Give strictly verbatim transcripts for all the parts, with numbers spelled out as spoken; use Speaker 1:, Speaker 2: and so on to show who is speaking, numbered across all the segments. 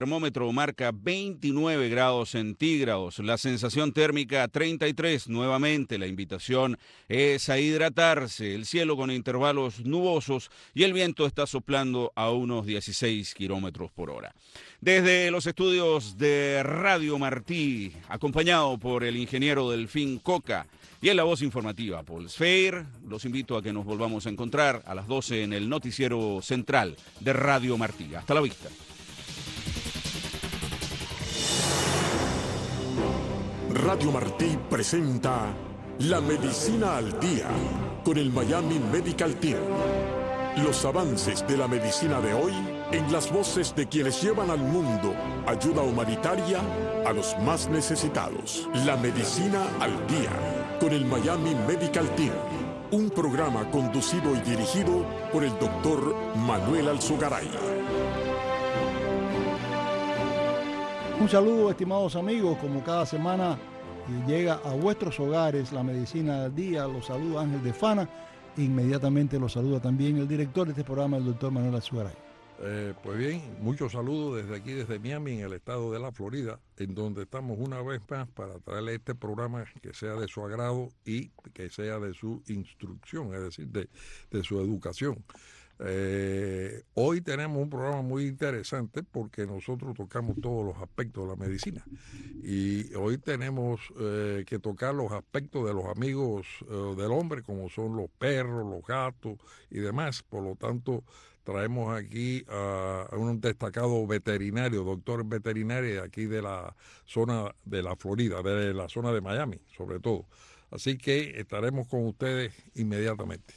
Speaker 1: termómetro marca veintinueve grados centígrados, la sensación térmica treinta y tres. Nuevamente la invitación es a hidratarse, el cielo con intervalos nubosos y el viento está soplando a unos dieciséis kilómetros por hora. Desde los estudios de Radio Martí, acompañado por el ingeniero Delfín Coca y en la voz informativa Paul Sfeir, los invito a que nos volvamos a encontrar a las doce en el noticiero central de Radio Martí. Hasta la vista.
Speaker 2: Radio Martí presenta La Medicina al Día con el Miami Medical Team. Los avances de la medicina de hoy en las voces de quienes llevan al mundo ayuda humanitaria a los más necesitados. La Medicina al Día con el Miami Medical Team. Un programa conducido y dirigido por el doctor Manuel Alzogaray.
Speaker 3: Un saludo, estimados amigos, como cada semana llega a vuestros hogares la Medicina del Día. Los saluda Ángel de Fana. Inmediatamente los saluda también el director de este programa, el doctor Manuel Alzogaray.
Speaker 4: Eh, pues bien, muchos saludos desde aquí, desde Miami, en el estado de la Florida, en donde estamos una vez más para traerle este programa que sea de su agrado y que sea de su instrucción, es decir, de, de su educación. Eh, hoy tenemos un programa muy interesante porque nosotros tocamos todos los aspectos de la medicina y hoy tenemos eh, que tocar los aspectos de los amigos eh, del hombre, como son los perros, los gatos y demás. Por lo tanto, traemos aquí a, a un destacado veterinario, doctor veterinario de aquí de la zona de la Florida, de la zona de Miami, sobre todo. Así que estaremos con ustedes inmediatamente.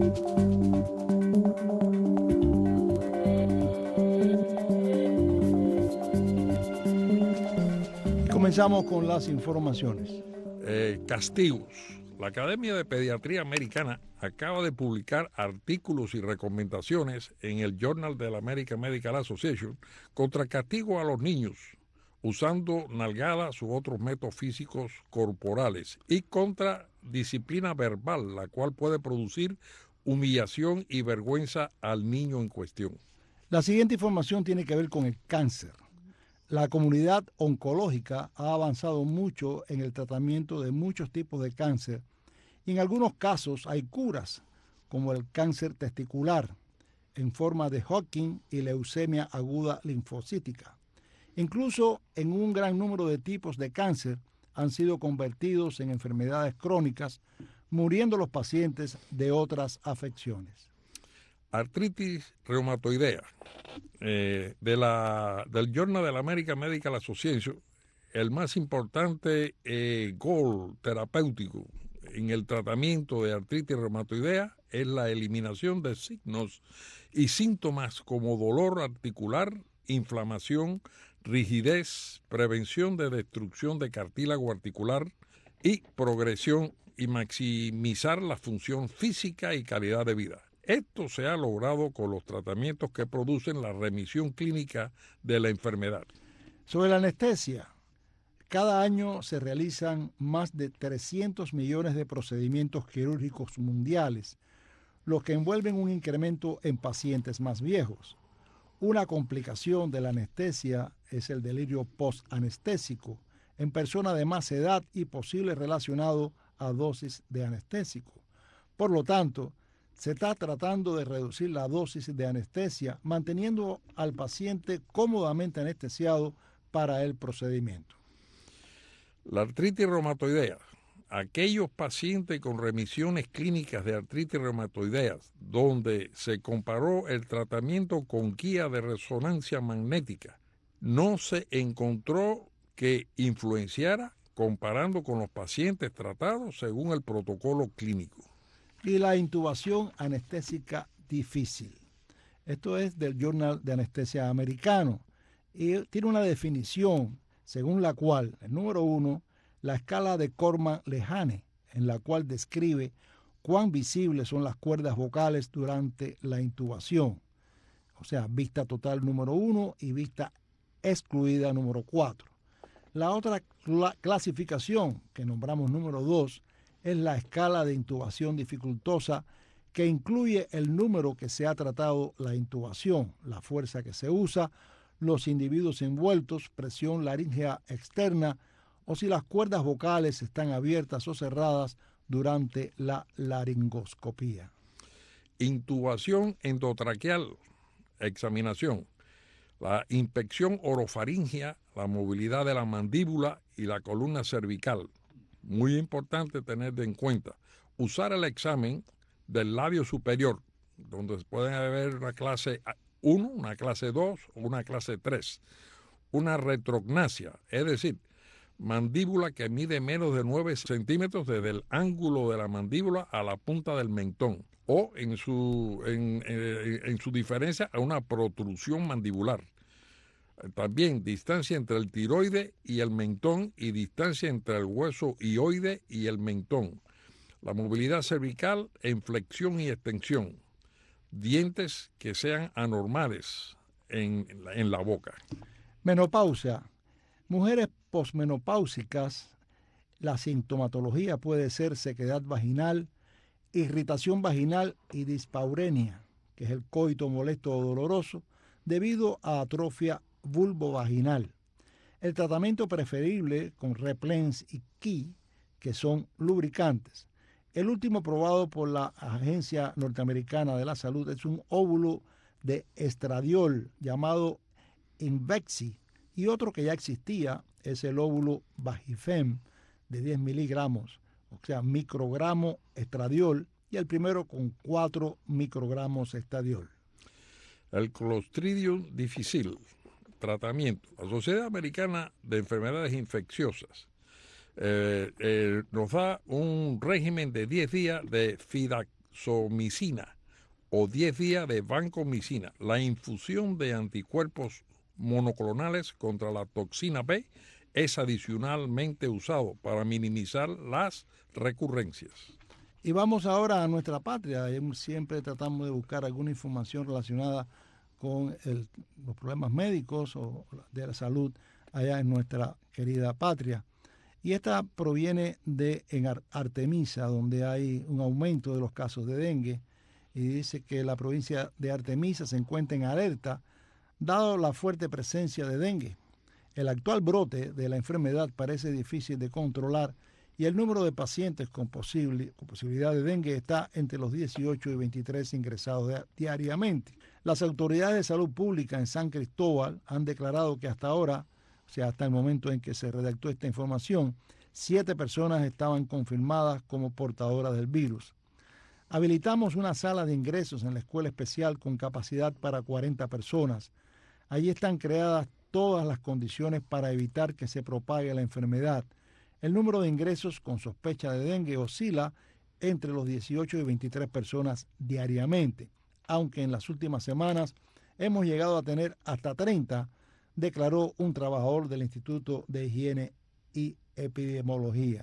Speaker 3: Comenzamos con las informaciones.
Speaker 4: Eh, castigos. La Academia de Pediatría Americana acaba de publicar artículos y recomendaciones en el Journal de la American Medical Association contra castigo a los niños usando nalgadas u otros métodos físicos corporales y contra disciplina verbal, la cual puede producir humillación y vergüenza al niño en cuestión.
Speaker 3: La siguiente información tiene que ver con el cáncer. La comunidad oncológica ha avanzado mucho en el tratamiento de muchos tipos de cáncer y en algunos casos hay curas, como el cáncer testicular en forma de Hodgkin y leucemia aguda linfocítica. Incluso en un gran número de tipos de cáncer han sido convertidos en enfermedades crónicas, muriendo los pacientes de otras afecciones.
Speaker 4: Artritis reumatoidea. Eh, de la, del Journal de la American Medical Association, el más importante eh, goal terapéutico en el tratamiento de artritis reumatoidea es la eliminación de signos y síntomas como dolor articular, inflamación, rigidez, prevención de destrucción de cartílago articular y progresión y maximizar la función física y calidad de vida. Esto se ha logrado con los tratamientos que producen la remisión clínica de la enfermedad.
Speaker 3: Sobre la anestesia, cada año se realizan más de trescientos millones de procedimientos quirúrgicos mundiales, lo que envuelven un incremento en pacientes más viejos. Una complicación de la anestesia es el delirio postanestésico en personas de más edad y posible relacionado a dosis de anestésico. Por lo tanto, se está tratando de reducir la dosis de anestesia, manteniendo al paciente cómodamente anestesiado para el procedimiento.
Speaker 4: La artritis reumatoidea. Aquellos pacientes con remisiones clínicas de artritis reumatoidea, donde se comparó el tratamiento con guía de resonancia magnética, no se encontró que influenciara comparando con los pacientes tratados según el protocolo clínico.
Speaker 3: Y la intubación anestésica difícil. Esto es del Journal de Anestesia Americano y tiene una definición según la cual, el número uno, la escala de Corman-Lehane, en la cual describe cuán visibles son las cuerdas vocales durante la intubación. O sea, vista total número uno y vista excluida número cuatro. La otra cl- clasificación que nombramos número dos es la escala de intubación dificultosa, que incluye el número que se ha tratado la intubación, la fuerza que se usa, los individuos envueltos, presión laríngea externa o si las cuerdas vocales están abiertas o cerradas durante la laringoscopía.
Speaker 4: Intubación endotraqueal, examinación, la inspección orofaringia, la movilidad de la mandíbula y la columna cervical. Muy importante tener en cuenta. Usar el examen del labio superior, donde pueden haber una clase uno, una clase dos o una clase tres. Una retrognasia, es decir, mandíbula que mide menos de nueve centímetros desde el ángulo de la mandíbula a la punta del mentón, o en su, en, en, en su diferencia a una protrusión mandibular. También distancia entre el tiroide y el mentón y distancia entre el hueso hioide y el mentón. La movilidad cervical en flexión y extensión. Dientes que sean anormales en, en la boca.
Speaker 3: Menopausia. Mujeres posmenopáusicas, la sintomatología puede ser sequedad vaginal, irritación vaginal y dispaurenia, que es el coito molesto o doloroso, debido a atrofia vulvovaginal. El tratamiento preferible con Replens y Ki, que son lubricantes. El último probado por la Agencia Norteamericana de la Salud es un óvulo de estradiol llamado Invexi, y otro que ya existía es el óvulo Vagifem de diez miligramos, o sea, microgramo estradiol, y el primero con cuatro microgramos estradiol.
Speaker 4: El Clostridium difficile, tratamiento. La Sociedad Americana de Enfermedades Infecciosas eh, eh, nos da un régimen de diez días de fidaxomicina o diez días de vancomicina. La infusión de anticuerpos monoclonales contra la toxina B es adicionalmente usado para minimizar las recurrencias.
Speaker 3: Y vamos ahora a nuestra patria. Siempre tratamos de buscar alguna información relacionada con el, los problemas médicos o de la salud allá en nuestra querida patria. Y esta proviene de en Artemisa, donde hay un aumento de los casos de dengue, y dice que la provincia de Artemisa se encuentra en alerta dado la fuerte presencia de dengue. El actual brote de la enfermedad parece difícil de controlar y el número de pacientes con, posible, con posibilidad de dengue está entre los dieciocho y veintitrés ingresados de, diariamente. Las autoridades de salud pública en San Cristóbal han declarado que hasta ahora, o sea, hasta el momento en que se redactó esta información, siete personas estaban confirmadas como portadoras del virus. Habilitamos una sala de ingresos en la escuela especial con capacidad para cuarenta personas. Allí están creadas todas las condiciones para evitar que se propague la enfermedad. El número de ingresos con sospecha de dengue oscila entre los dieciocho y veintitrés personas diariamente, aunque en las últimas semanas hemos llegado a tener hasta treinta, declaró un trabajador del Instituto de Higiene y Epidemiología.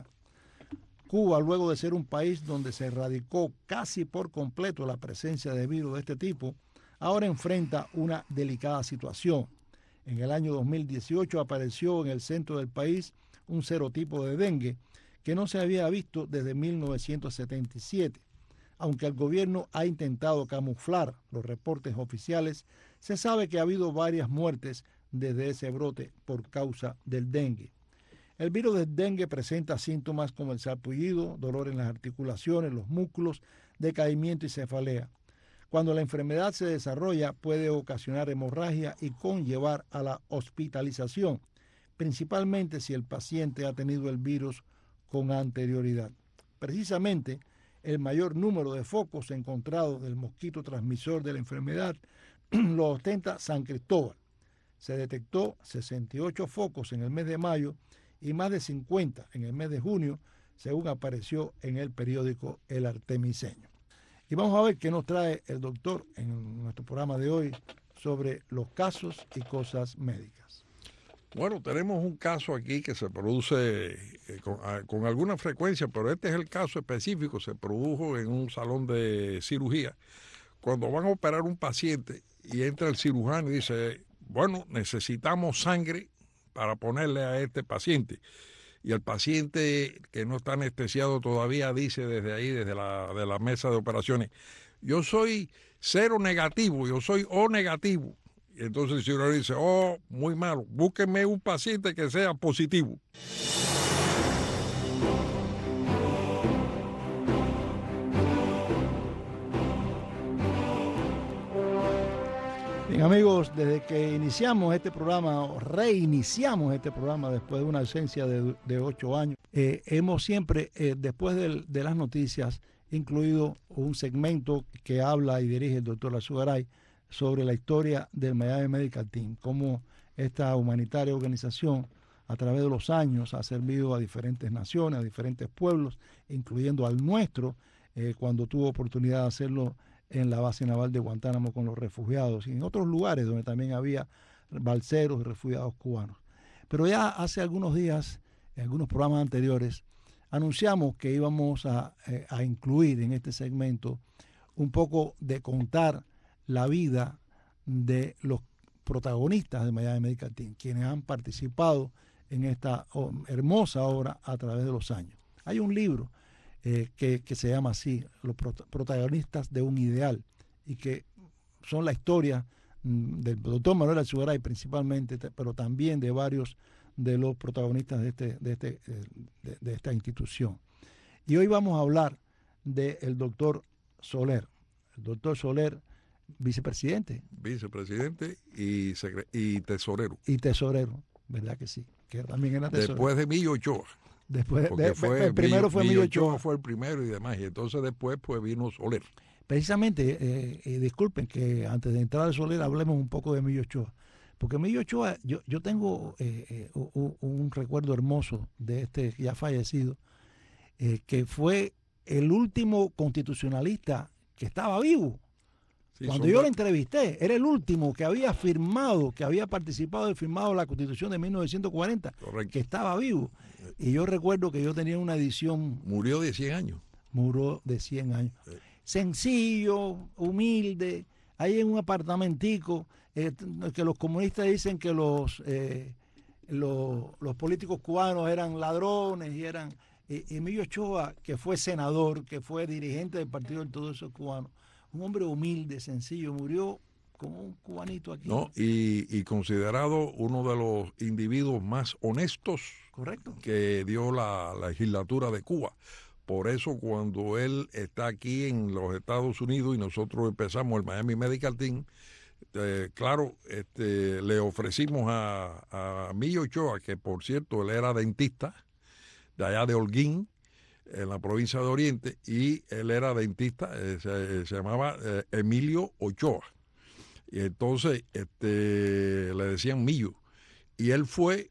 Speaker 3: Cuba, luego de ser un país donde se erradicó casi por completo la presencia de virus de este tipo, ahora enfrenta una delicada situación. En el año dos mil dieciocho apareció en el centro del país un serotipo de dengue que no se había visto desde mil novecientos setenta y siete. Aunque el gobierno ha intentado camuflar los reportes oficiales, se sabe que ha habido varias muertes desde ese brote por causa del dengue. El virus del dengue presenta síntomas como el sarpullido, dolor en las articulaciones, los músculos, decaimiento y cefalea. Cuando la enfermedad se desarrolla, puede ocasionar hemorragia y conllevar a la hospitalización, principalmente si el paciente ha tenido el virus con anterioridad. Precisamente, el mayor número de focos encontrados del mosquito transmisor de la enfermedad lo ostenta San Cristóbal. Se detectó sesenta y ocho focos en el mes de mayo y más de cincuenta en el mes de junio, según apareció en el periódico El Artemiseño. Y vamos a ver qué nos trae el doctor en nuestro programa de hoy sobre los casos y cosas médicas.
Speaker 4: Bueno, tenemos un caso aquí que se produce eh, con, a, con alguna frecuencia, pero este es el caso específico, se produjo en un salón de cirugía. Cuando van a operar un paciente y entra el cirujano y dice, bueno, necesitamos sangre para ponerle a este paciente. Y el paciente que no está anestesiado todavía dice desde ahí, desde la, de la mesa de operaciones, yo soy cero negativo, yo soy O negativo. Entonces el cirujano dice, oh, muy malo, búsquenme un paciente que sea positivo.
Speaker 3: Bien, amigos, desde que iniciamos este programa, o reiniciamos este programa después de una ausencia de, de ocho años, eh, hemos siempre, eh, después de, de las noticias, incluido un segmento que habla y dirige el doctor Azugaray sobre la historia del Miami Medical Team, cómo esta humanitaria organización a través de los años ha servido a diferentes naciones, a diferentes pueblos, incluyendo al nuestro, eh, cuando tuvo oportunidad de hacerlo en la base naval de Guantánamo con los refugiados y en otros lugares donde también había balseros y refugiados cubanos. Pero ya hace algunos días, en algunos programas anteriores, anunciamos que íbamos a, eh, a incluir en este segmento un poco de contar la vida de los protagonistas de Miami Medical Team, quienes han participado en esta oh, hermosa obra a través de los años. Hay un libro eh, que, que se llama así, Los prot- protagonistas de un ideal, y que son la historia mm, del doctor Manuel Azugaray principalmente, pero también de varios de los protagonistas de, este, de, este, de, de esta institución. Y hoy vamos a hablar del doctor Soler. El doctor Soler, vicepresidente.
Speaker 4: Vicepresidente y, secre- y tesorero.
Speaker 3: Y tesorero, ¿verdad que sí? Que también era tesorero.
Speaker 4: Después de Millo Ochoa.
Speaker 3: Después,
Speaker 4: Porque
Speaker 3: de,
Speaker 4: fue,
Speaker 3: el primero
Speaker 4: Millo,
Speaker 3: fue
Speaker 4: Millo
Speaker 3: Millo
Speaker 4: Ochoa.
Speaker 3: Ochoa.
Speaker 4: Fue el primero y demás. Y entonces después pues vino Soler.
Speaker 3: Precisamente, eh, eh, disculpen que antes de entrar al Soler hablemos un poco de Millo Ochoa. Porque Millo Ochoa, yo, yo tengo eh, eh, un, un recuerdo hermoso de este ya fallecido, eh, que fue el último constitucionalista que estaba vivo.
Speaker 4: Sí,
Speaker 3: Cuando yo lo entrevisté, era el último que había firmado, que había participado y firmado la Constitución de mil novecientos cuarenta,
Speaker 4: correcto,
Speaker 3: que estaba vivo. Y yo recuerdo que yo tenía una edición...
Speaker 4: Murió de cien años.
Speaker 3: Murió de cien años.
Speaker 4: Sí.
Speaker 3: Sencillo, humilde, ahí en un apartamentico, eh, que los comunistas dicen que los, eh, los, los políticos cubanos eran ladrones y eran... Y Emilio Ochoa, que fue senador, que fue dirigente del Partido Ortodoxo Cubano, un hombre humilde, sencillo, murió como un cubanito aquí.
Speaker 4: No, y, y considerado uno de los individuos más honestos,
Speaker 3: correcto,
Speaker 4: que dio la, la legislatura de Cuba. Por eso cuando él está aquí en los Estados Unidos y nosotros empezamos el Miami Medical Team, eh, claro, este, le ofrecimos a, a Millo Ochoa, que por cierto él era dentista de allá de Holguín, en la provincia de Oriente, y él era dentista, eh, se, se llamaba eh, Emilio Ochoa. Y entonces este, le decían Millo. Y él fue,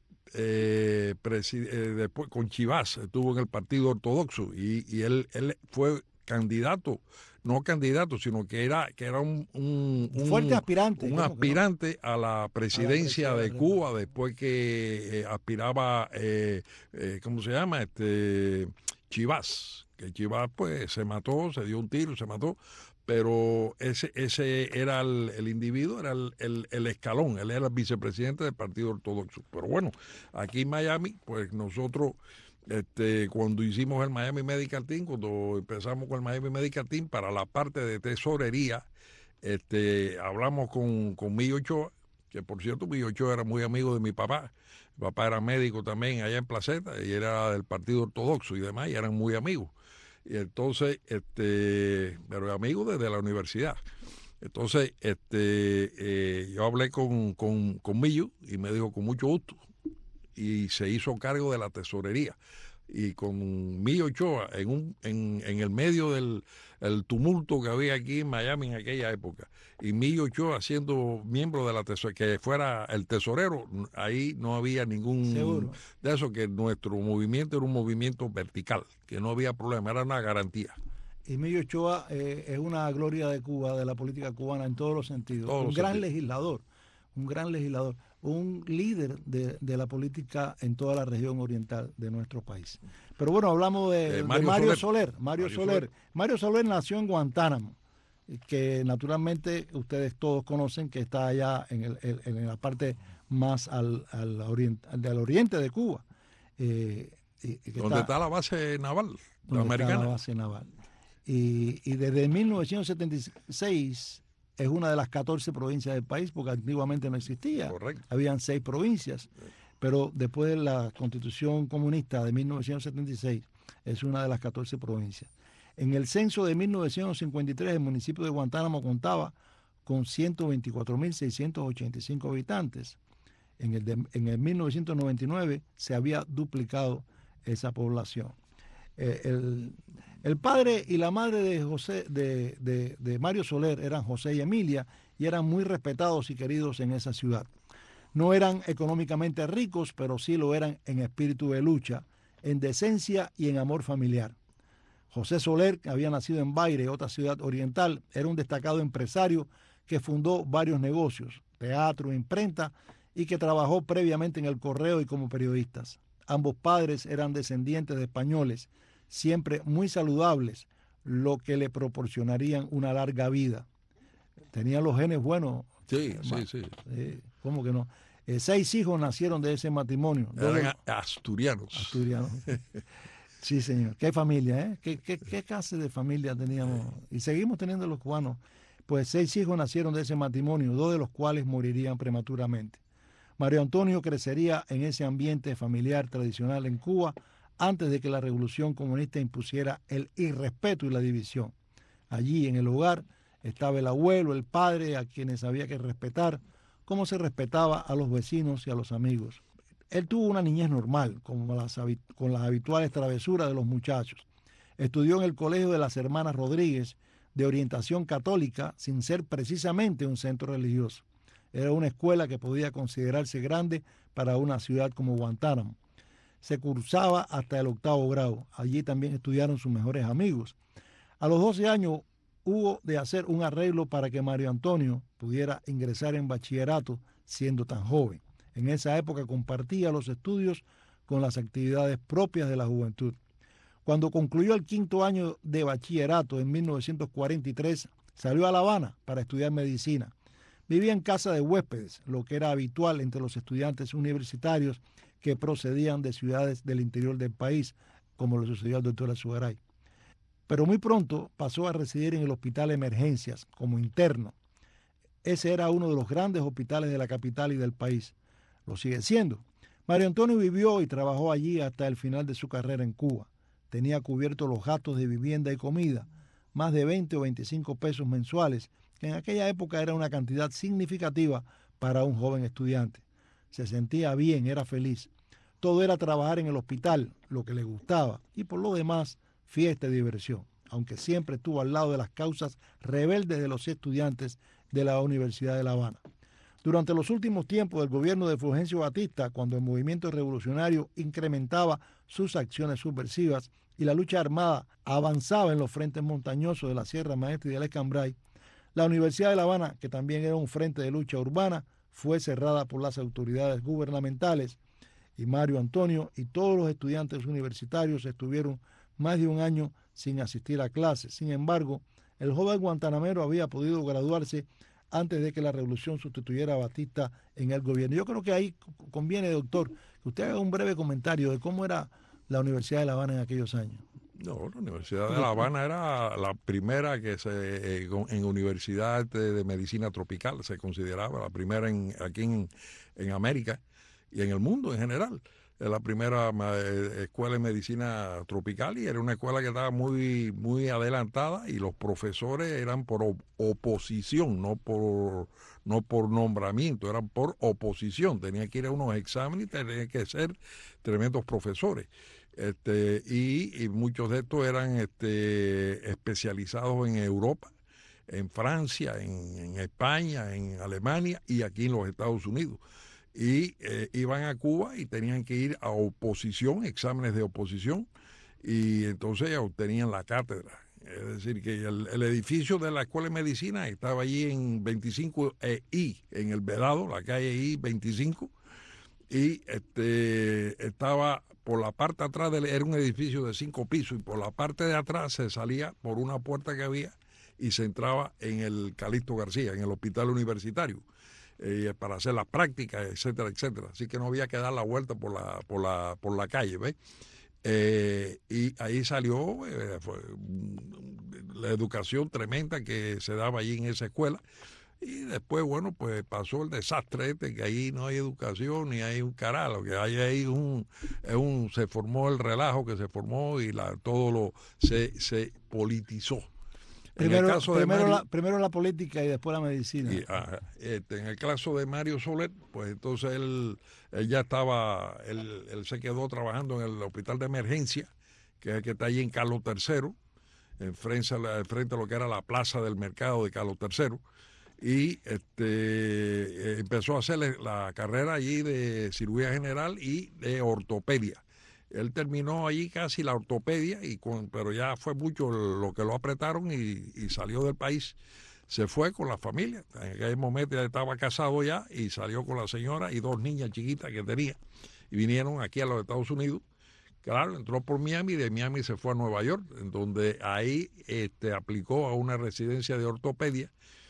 Speaker 4: eh, preside, eh, después con Chivas, estuvo en el Partido Ortodoxo, y, y él, él fue candidato, no candidato, sino que era, que era un, un, un
Speaker 3: fuerte aspirante.
Speaker 4: Un aspirante no? a la presidencia a la de Cuba, de después que eh, aspiraba, eh, eh, ¿cómo se llama? Este Chivas, que Chivas pues se mató, se dio un tiro, se mató, pero ese ese era el, el individuo, era el, el, el escalón, él era el vicepresidente del Partido Ortodoxo. Pero bueno, aquí en Miami, pues nosotros, este, cuando hicimos el Miami Medical Team, cuando empezamos con el Miami Medical Team, para la parte de tesorería, este, hablamos con, con Millo Ochoa, que por cierto Millo Ochoa era muy amigo de mi papá. Mi papá era médico también allá en Placeta y era del Partido Ortodoxo y demás, y eran muy amigos. Y entonces, este, pero amigos desde la universidad. Entonces, este, eh, yo hablé con, con, con Millo y me dijo con mucho gusto. Y se hizo cargo de la tesorería. Y con Millo Ochoa, en, un, en, en el medio del el tumulto que había aquí en Miami en aquella época, y Millo Ochoa siendo miembro de la tesorería, que fuera el tesorero, ahí no había ningún
Speaker 3: Seguro.
Speaker 4: de eso, que nuestro movimiento era un movimiento vertical, que no había problema, era una garantía.
Speaker 3: Y Emilio Ochoa eh, es una gloria de Cuba, de la política cubana en todos los sentidos.
Speaker 4: Todos
Speaker 3: un
Speaker 4: los
Speaker 3: gran
Speaker 4: sentidos.
Speaker 3: legislador, un gran legislador, un líder de, de la política en toda la región oriental de nuestro país. Pero bueno, hablamos de,
Speaker 4: Eh,
Speaker 3: de
Speaker 4: Mario
Speaker 3: Mario
Speaker 4: Soler.
Speaker 3: Soler. Mario,
Speaker 4: Mario
Speaker 3: Soler.
Speaker 4: Soler.
Speaker 3: Mario Soler nació en Guantánamo, que naturalmente ustedes todos conocen que está allá en, el, en, en la parte más al, al, oriente, al del oriente de Cuba. Eh, y, y que
Speaker 4: donde está, está la base naval
Speaker 3: donde
Speaker 4: americana.
Speaker 3: Está la base naval. Y, y desde mil novecientos setenta y seis es una de las catorce provincias del país, porque antiguamente no existía.
Speaker 4: Correcto.
Speaker 3: Habían seis provincias, pero después de la Constitución Comunista de mil novecientos setenta y seis, es una de las catorce provincias. En el censo de mil novecientos cincuenta y tres, el municipio de Guantánamo contaba con ciento veinticuatro mil seiscientos ochenta y cinco habitantes. En el, de, en el mil novecientos noventa y nueve se había duplicado esa población. Eh, el, el padre y la madre de, José, de, de, de Mario Soler eran José y Emilia, y eran muy respetados y queridos en esa ciudad. No eran económicamente ricos, pero sí lo eran en espíritu de lucha, en decencia y en amor familiar. José Soler, que había nacido en Baire, otra ciudad oriental, era un destacado empresario que fundó varios negocios, teatro, imprenta, y que trabajó previamente en el correo y como periodistas. Ambos padres eran descendientes de españoles, siempre muy saludables, lo que le proporcionarían una larga vida. Tenían los genes buenos.
Speaker 4: Sí, sí, sí.
Speaker 3: Eh, ¿Cómo que no? Eh, seis hijos nacieron de ese matrimonio.
Speaker 4: Eran asturianos.
Speaker 3: Asturianos. Sí, señor. Qué familia, ¿eh? ¿Qué, qué, qué clase de familia teníamos? Y seguimos teniendo los cubanos. Pues seis hijos nacieron de ese matrimonio, dos de los cuales morirían prematuramente. Mario Antonio crecería en ese ambiente familiar tradicional en Cuba antes de que la revolución comunista impusiera el irrespeto y la división. Allí, en el hogar, estaba el abuelo, el padre, a quienes había que respetar, como se respetaba a los vecinos y a los amigos. Él tuvo una niñez normal, como las, con las habituales travesuras de los muchachos. Estudió en el Colegio de las Hermanas Rodríguez, de orientación católica, sin ser precisamente un centro religioso. Era una escuela que podía considerarse grande para una ciudad como Guantánamo. Se cursaba hasta el octavo grado. Allí también estudiaron sus mejores amigos. A los doce años hubo de hacer un arreglo para que Mario Antonio pudiera ingresar en bachillerato siendo tan joven. En esa época compartía los estudios con las actividades propias de la juventud. Cuando concluyó el quinto año de bachillerato en mil novecientos cuarenta y tres, salió a La Habana para estudiar medicina. Vivía en casa de huéspedes, lo que era habitual entre los estudiantes universitarios que procedían de ciudades del interior del país, como le sucedió al doctor Azugaray. Pero muy pronto pasó a residir en el Hospital Emergencias como interno. Ese era uno de los grandes hospitales de la capital y del país. Lo sigue siendo. Mario Antonio vivió y trabajó allí hasta el final de su carrera en Cuba. Tenía cubiertos los gastos de vivienda y comida, más de veinte o veinticinco pesos mensuales, que en aquella época era una cantidad significativa para un joven estudiante. Se sentía bien, era feliz. Todo era trabajar en el hospital, lo que le gustaba, y por lo demás, fiesta y diversión, aunque siempre estuvo al lado de las causas rebeldes de los estudiantes de la Universidad de La Habana. Durante los últimos tiempos del gobierno de Fulgencio Batista, cuando el movimiento revolucionario incrementaba sus acciones subversivas y la lucha armada avanzaba en los frentes montañosos de la Sierra Maestra y del Escambray, la Universidad de La Habana, que también era un frente de lucha urbana, fue cerrada por las autoridades gubernamentales, y Mario Antonio y todos los estudiantes universitarios estuvieron más de un año sin asistir a clases. Sin embargo, el joven guantanamero había podido graduarse antes de que la revolución sustituyera a Batista en el gobierno. Yo creo que ahí conviene, doctor, que usted haga un breve comentario de cómo era la Universidad de La Habana en aquellos años.
Speaker 4: No, la Universidad de La Habana era la primera que se eh, en universidad de, de medicina tropical se consideraba la primera en, aquí en, en América y en el mundo en general. La primera eh, escuela de medicina tropical, y era una escuela que estaba muy muy adelantada, y los profesores eran por op oposición, no por no por nombramiento, eran por oposición. Tenían que ir a unos exámenes y tenían que ser tremendos profesores. Este, y, y muchos de estos eran este, especializados en Europa, en Francia, en, en España, en Alemania y aquí en los Estados Unidos. Y eh, iban a Cuba y tenían que ir a oposición, exámenes de oposición, y entonces obtenían la cátedra. Es decir, que el, el edificio de la Escuela de Medicina estaba allí en veinticinco I, en el Vedado, la calle I veinticinco, y este, estaba por la parte de atrás, del, era un edificio de cinco pisos, y por la parte de atrás se salía por una puerta que había y se entraba en el Calixto García, en el hospital universitario. Eh, para hacer las prácticas, etcétera, etcétera. Así que no había que dar la vuelta por la, por la, por la calle, ¿ves? Eh, y ahí salió eh, fue, la educación tremenda que se daba allí en esa escuela. Y después, bueno, pues pasó el desastre este, que ahí no hay educación ni hay un carajo, que hay ahí un, un se formó el relajo que se formó y la, todo lo se, se politizó.
Speaker 3: Primero,
Speaker 4: en el caso
Speaker 3: primero,
Speaker 4: de Mario,
Speaker 3: la, primero la política y después la medicina.
Speaker 4: Y, ah, este, en el caso de Mario Soler, pues entonces él, él ya estaba, él, él se quedó trabajando en el hospital de emergencia, que es el que está allí en Carlos tercero, enfrente, frente a lo que era la plaza del mercado de Carlos tercero, y este, empezó a hacer la carrera allí de cirugía general y de ortopedia. Él terminó allí casi la ortopedia, y con, pero ya fue mucho lo que lo apretaron y, y salió del país. Se fue con la familia. En aquel momento ya estaba casado ya y salió con la señora y dos niñas chiquitas que tenía. Y vinieron aquí a los Estados Unidos. Claro, entró por Miami y de Miami se fue a Nueva York, en donde ahí este, aplicó a una residencia de ortopedia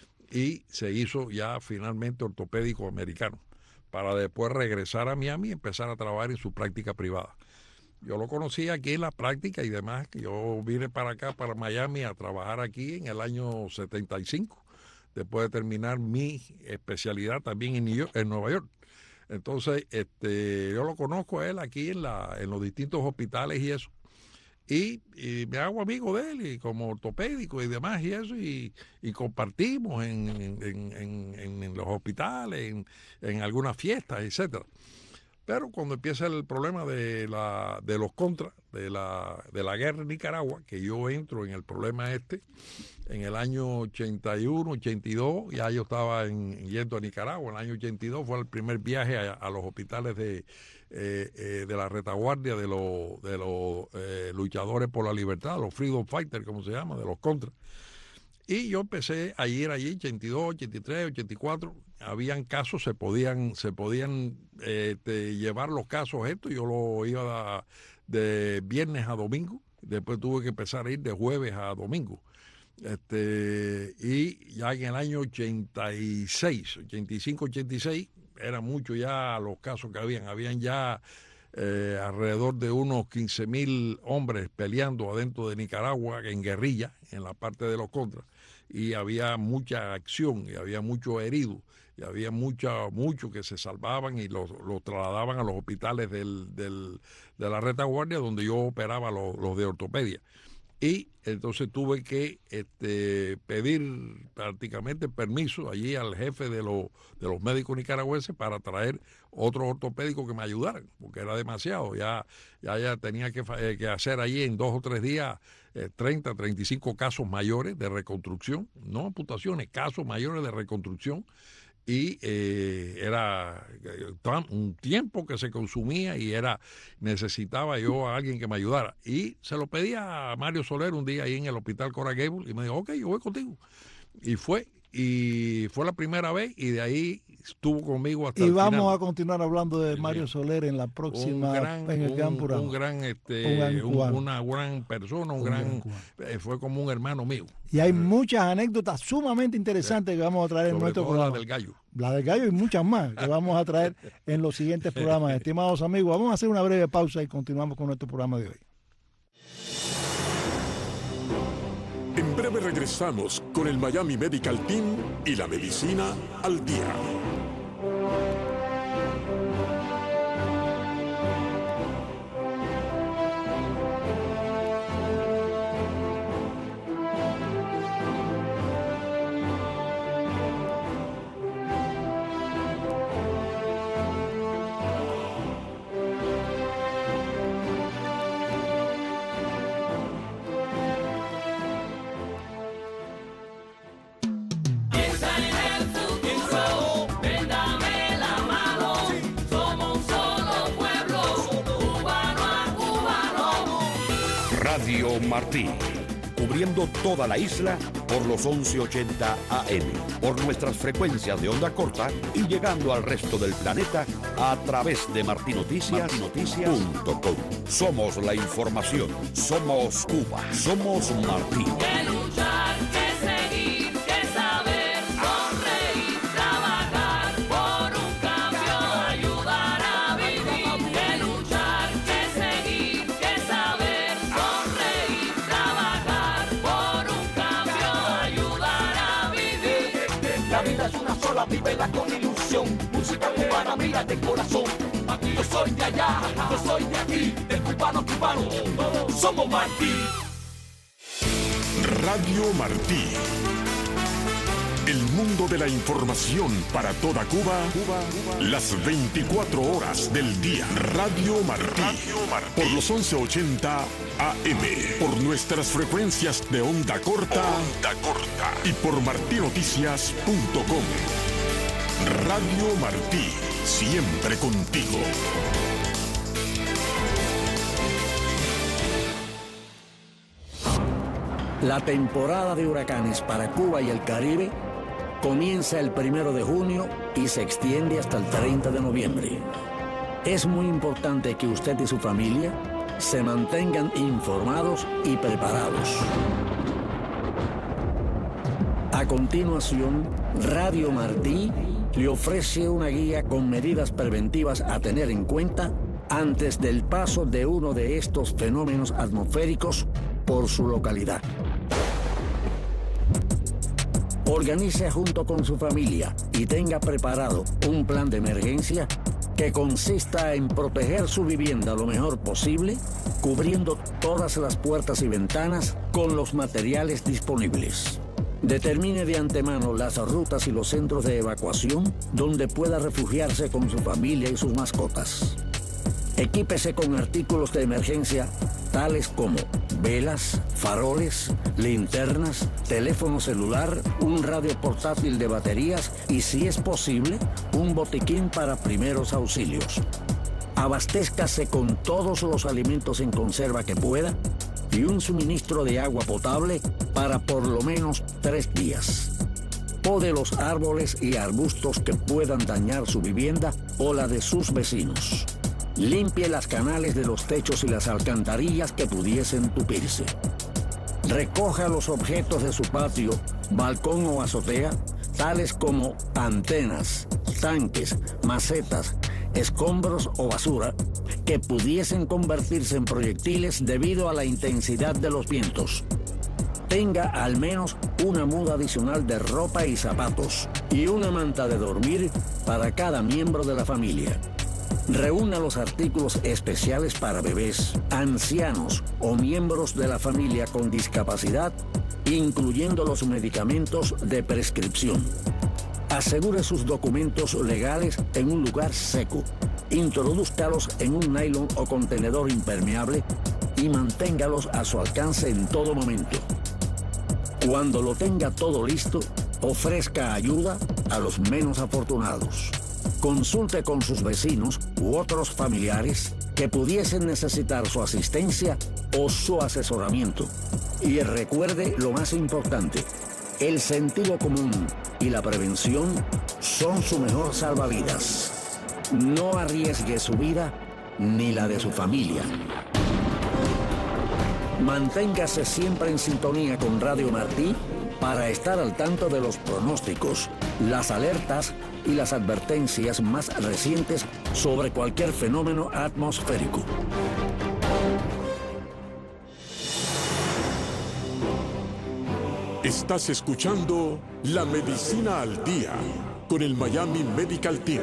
Speaker 4: y se hizo ya finalmente ortopédico americano, para después regresar a Miami y empezar a trabajar en su práctica privada. Yo lo conocí aquí en la práctica y demás. Yo vine para acá, para Miami, a trabajar aquí en el año setenta y cinco, después de terminar mi especialidad también en, New York, en Nueva York. Entonces, este, yo lo conozco a él aquí en, la, en los distintos hospitales y eso. Y, y me hago amigo de él y como ortopédico y demás y eso, y, y compartimos en, en, en, en los hospitales, en, en algunas fiestas, etcétera. Pero cuando empieza el problema de, la, de los contras, de la, de la guerra en Nicaragua, que yo entro en el problema este, en el año ochenta y uno, ochenta y dos, ya yo estaba en, yendo a Nicaragua. En el año ochenta y dos fue el primer viaje a, a los hospitales de, eh, eh, de la retaguardia de los, de los eh, luchadores por la libertad, los freedom fighters, como se llama, de los contras. Y yo empecé a ir allí, ochenta y dos, ochenta y tres, ochenta y cuatro, habían casos, se podían, se podían eh, te, llevar los casos estos, yo lo iba a, de viernes a domingo, después tuve que empezar a ir de jueves a domingo. Este, y ya en el año ochenta y seis, ochenta y cinco, ochenta y seis, era mucho ya los casos que habían, habían ya eh, alrededor de unos quince mil hombres peleando adentro de Nicaragua en guerrilla, en la parte de los contras, y había mucha acción, y había muchos heridos, y había mucha, muchos que se salvaban y los, los trasladaban a los hospitales del, del, de la retaguardia, donde yo operaba los, los de ortopedia. Y entonces tuve que este, pedir prácticamente permiso allí al jefe de, lo, de los médicos nicaragüenses para traer otros ortopédicos que me ayudaran, porque era demasiado. Ya, ya, ya tenía que, eh, que hacer allí en dos o tres días eh, treinta, treinta y cinco casos mayores de reconstrucción, no amputaciones, casos mayores de reconstrucción. Y eh, era un tiempo que se consumía y era necesitaba yo a alguien que me ayudara. Y se lo pedí a Mario Soler un día ahí en el hospital Coral Gables y me dijo, ok, yo voy contigo. Y fue, y fue la primera vez y de ahí estuvo conmigo hasta
Speaker 3: y
Speaker 4: el
Speaker 3: vamos
Speaker 4: final.
Speaker 3: a continuar hablando de Mario Soler en la próxima,
Speaker 4: un gran,
Speaker 3: en el
Speaker 4: un,
Speaker 3: gran programa.
Speaker 4: Un gran, este,
Speaker 3: un gran
Speaker 4: un, una gran persona, un, un gran, gran eh, fue como un hermano mío.
Speaker 3: Y hay muchas anécdotas sumamente interesantes sí. que vamos a traer
Speaker 4: Sobre
Speaker 3: en nuestro
Speaker 4: todo
Speaker 3: programa.
Speaker 4: La del gallo.
Speaker 3: La del gallo y muchas más que vamos a traer en los siguientes programas. Estimados amigos, vamos a hacer una breve pausa y continuamos con nuestro programa de hoy.
Speaker 2: En breve regresamos con el Miami Medical Team y la medicina al día.
Speaker 5: Radio Martí, cubriendo toda la isla por los once ochenta A M, por nuestras frecuencias de onda corta y llegando al resto del planeta a través de martinoticias punto com. Somos la información, somos Cuba, somos Martí.
Speaker 6: Que luchar, que seguir, que saber, sonreír, trabajar por un cambio, ayudar a vivir. Que luchar, que seguir, que saber. soy de allá, yo soy de aquí, del cubano cubano, todos somos Martí.
Speaker 2: Radio Martí. El mundo de la información para toda Cuba, Cuba, Cuba. Las veinticuatro horas del día. Radio Martí. Radio Martí. Por los once ochenta A M. Por nuestras frecuencias de onda corta. Onda corta. Y por martí noticias punto com. Radio Martí. Siempre contigo.
Speaker 7: La temporada de huracanes para Cuba y el Caribe comienza el primero de junio y se extiende hasta el treinta de noviembre. Es muy importante que usted y su familia se mantengan informados y preparados. A continuación, Radio Martí le ofrece una guía con medidas preventivas a tener en cuenta antes del paso de uno de estos fenómenos atmosféricos por su localidad. Organice junto con su familia y tenga preparado un plan de emergencia que consista en proteger su vivienda lo mejor posible, cubriendo todas las puertas y ventanas con los materiales disponibles. Determine de antemano las rutas y los centros de evacuación donde pueda refugiarse con su familia y sus mascotas. Equípese con artículos de emergencia tales como velas, faroles, linternas, teléfono celular, un radio portátil de baterías y, si es posible, un botiquín para primeros auxilios. Abastézcase con todos los alimentos en conserva que pueda y un suministro de agua potable para por lo menos tres días. Pode los árboles y arbustos que puedan dañar su vivienda o la de sus vecinos. Limpie las canales de los techos y las alcantarillas que pudiesen tupirse. Recoja los objetos de su patio, balcón o azotea, tales como antenas, tanques, macetas, escombros o basura, que pudiesen convertirse en proyectiles debido a la intensidad de los vientos. Tenga al menos una muda adicional de ropa y zapatos y una manta de dormir para cada miembro de la familia. Reúna los artículos especiales para bebés, ancianos o miembros de la familia con discapacidad, incluyendo los medicamentos de prescripción. Asegure sus documentos legales en un lugar seco. Introdúzcalos en un nylon o contenedor impermeable y manténgalos a su alcance en todo momento. Cuando lo tenga todo listo, ofrezca ayuda a los menos afortunados. Consulte con sus vecinos u otros familiares que pudiesen necesitar su asistencia o su asesoramiento. Y recuerde lo más importante, el sentido común y la prevención son su mejor salvavidas. No arriesgue su vida ni la de su familia. Manténgase siempre en sintonía con Radio Martí para estar al tanto de los pronósticos, las alertas y las advertencias más recientes sobre cualquier fenómeno atmosférico.
Speaker 2: Estás escuchando La Medicina al Día con el Miami Medical Team.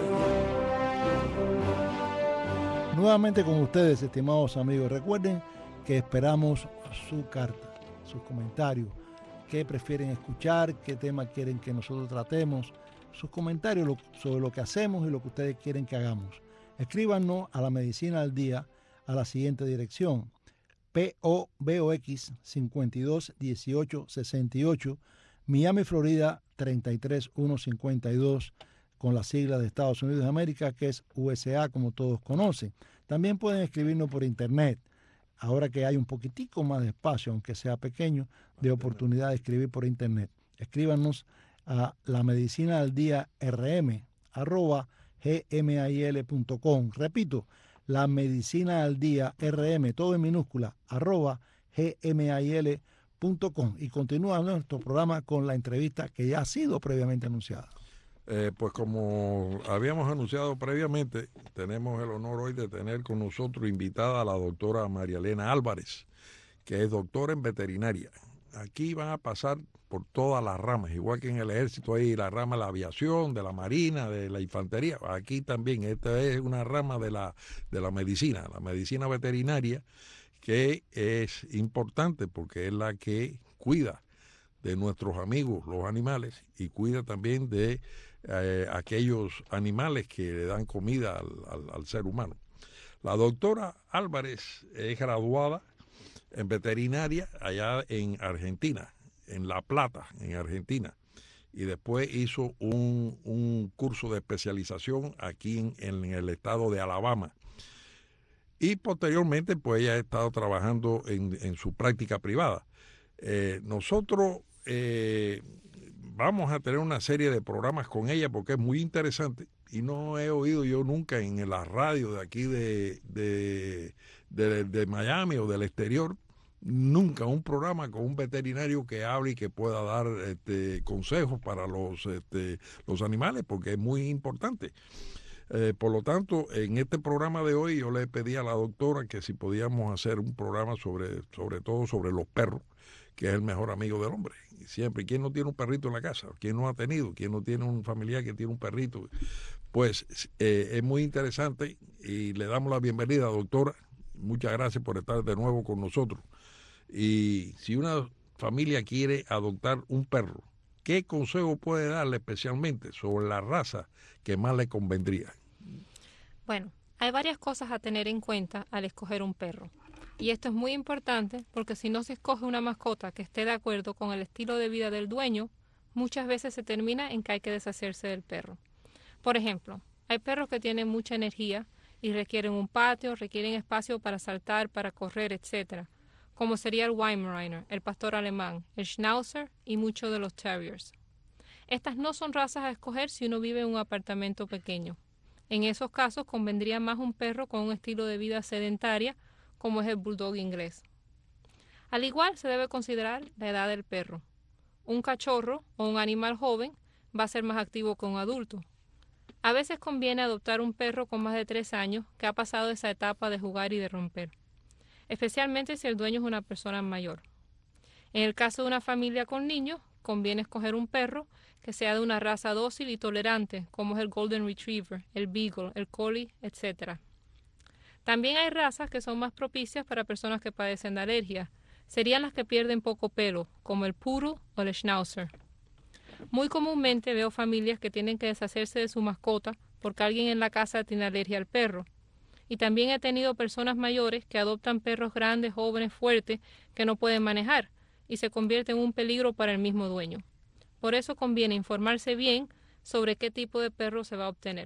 Speaker 3: Nuevamente con ustedes, estimados amigos. Recuerden que esperamos su carta, sus comentarios. ¿Qué prefieren escuchar? ¿Qué tema quieren que nosotros tratemos? Sus comentarios sobre lo que hacemos y lo que ustedes quieren que hagamos. Escríbanos a La Medicina al Día a la siguiente dirección: P O Box cincuenta y dos dieciocho sesenta y ocho, Miami, Florida treinta y tres mil ciento cincuenta y dos, con la sigla de Estados Unidos de América, que es U S A, como todos conocen. También pueden escribirnos por internet. Ahora que hay un poquitico más de espacio, aunque sea pequeño, de oportunidad de escribir por internet. Escríbanos a la medicina al día rm arroba gmail punto com. Repito, la medicina al día rm, todo en minúscula, arroba gmail punto com. Y continúa nuestro programa con la entrevista que ya ha sido previamente anunciada.
Speaker 4: Eh, pues como habíamos anunciado previamente, tenemos el honor hoy de tener con nosotros invitada a la doctora María Elena Álvarez, que es doctora en veterinaria, aquí van a pasar por todas las ramas, igual que en el ejército hay la rama de la aviación, de la marina, de la infantería. Aquí también esta es una rama de la, de la medicina, la medicina veterinaria, que es importante porque es la que cuida de nuestros amigos, los animales, y cuida también de eh, aquellos animales que le dan comida al, al, al ser humano. La doctora Álvarez es graduada en veterinaria allá en Argentina, en La Plata, en Argentina, y después hizo un, un curso de especialización aquí en, en el estado de Alabama. Y posteriormente, pues ella ha estado trabajando en, en su práctica privada. Eh, nosotros eh, vamos a tener una serie de programas con ella porque es muy interesante y no he oído yo nunca en la radio de aquí de, de, de, de Miami o del exterior, nunca un programa con un veterinario que hable y que pueda dar este, consejos para los, este, los animales, porque es muy importante. Eh, por lo tanto, en este programa de hoy yo le pedí a la doctora que si podíamos hacer un programa sobre, sobre todo sobre los perros, que es el mejor amigo del hombre. Y siempre, ¿quién no tiene un perrito en la casa? ¿Quién no ha tenido? ¿Quién no tiene un familiar que tiene un perrito? Pues eh, es muy interesante y le damos la bienvenida, doctora. Muchas gracias por estar de nuevo con nosotros. Y si una familia quiere adoptar un perro, ¿qué consejo puede darle especialmente sobre la raza que más le convendría?
Speaker 8: Bueno, hay varias cosas a tener en cuenta al escoger un perro. Y esto es muy importante porque si no se escoge una mascota que esté de acuerdo con el estilo de vida del dueño, muchas veces se termina en que hay que deshacerse del perro. Por ejemplo, hay perros que tienen mucha energía y requieren un patio, requieren espacio para saltar, para correr, etcétera, como sería el Weimaraner, el pastor alemán, el Schnauzer y muchos de los terriers. Estas no son razas a escoger si uno vive en un apartamento pequeño. En esos casos convendría más un perro con un estilo de vida sedentaria, como es el bulldog inglés. Al igual se debe considerar la edad del perro. Un cachorro o un animal joven va a ser más activo que un adulto. A veces conviene adoptar un perro con más de tres años que ha pasado esa etapa de jugar y de romper, especialmente si el dueño es una persona mayor. En el caso de una familia con niños, conviene escoger un perro que sea de una raza dócil y tolerante, como es el Golden Retriever, el Beagle, el Collie, etcétera. También hay razas que son más propicias para personas que padecen de alergia. Serían las que pierden poco pelo, como el Poodle o el Schnauzer. Muy comúnmente veo familias que tienen que deshacerse de su mascota porque alguien en la casa tiene alergia al perro. Y también he tenido personas mayores que adoptan perros grandes, jóvenes, fuertes, que no pueden manejar y se convierten en un peligro para el mismo dueño. Por eso conviene informarse bien sobre qué tipo de perro se va a obtener.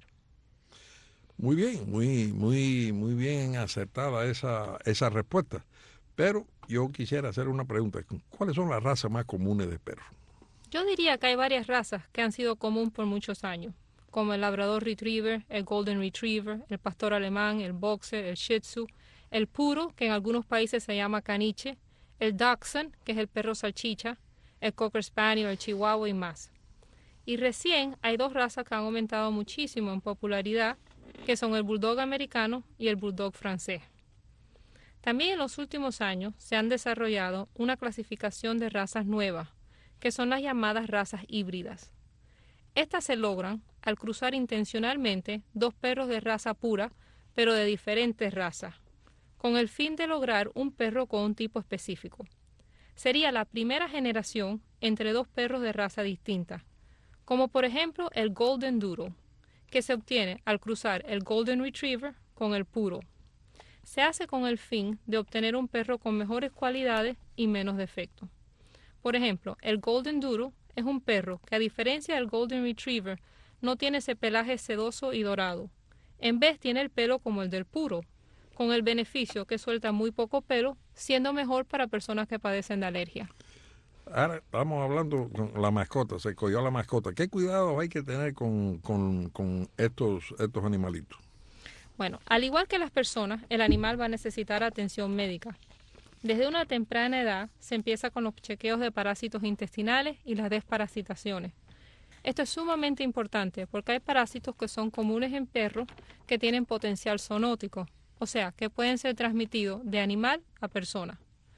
Speaker 4: Muy bien, muy, muy, muy bien acertada esa, esa respuesta. Pero yo quisiera hacer una pregunta. ¿Cuáles son las razas más comunes de perros?
Speaker 8: Yo diría que hay varias razas que han sido comunes por muchos años, como el Labrador Retriever, el Golden Retriever, el Pastor Alemán, el Boxer, el Shih Tzu, el Poodle, que en algunos países se llama caniche, el Dachshund, que es el perro salchicha, el Cocker Spaniel, el Chihuahua y más. Y recién hay dos razas que han aumentado muchísimo en popularidad, que son el Bulldog americano y el Bulldog francés. También en los últimos años se han desarrollado una clasificación de razas nuevas, que son las llamadas razas híbridas. Estas se logran al cruzar intencionalmente dos perros de raza pura, pero de diferentes razas, con el fin de lograr un perro con un tipo específico. Sería la primera generación entre dos perros de raza distinta, como por ejemplo el Golden Doodle, que se obtiene al cruzar el Golden Retriever con el Poodle. Se hace con el fin de obtener un perro con mejores cualidades y menos defectos. Por ejemplo, el Golden Doodle es un perro que, a diferencia del Golden Retriever, no tiene ese pelaje sedoso y dorado. En vez tiene el pelo como el del Poodle, con el beneficio que suelta muy poco pelo, siendo mejor para personas que padecen de alergia.
Speaker 4: Ahora estamos hablando con la mascota, se cogió la mascota. ¿Qué cuidados hay que tener con, con, con estos, estos animalitos?
Speaker 8: Bueno, al igual que las personas, el animal va a necesitar atención médica. Desde una temprana edad se empieza con los chequeos de parásitos intestinales y las desparasitaciones. Esto es sumamente importante porque hay parásitos que son comunes en perros que tienen potencial zoonótico, o sea, que pueden ser transmitidos de animal a persona.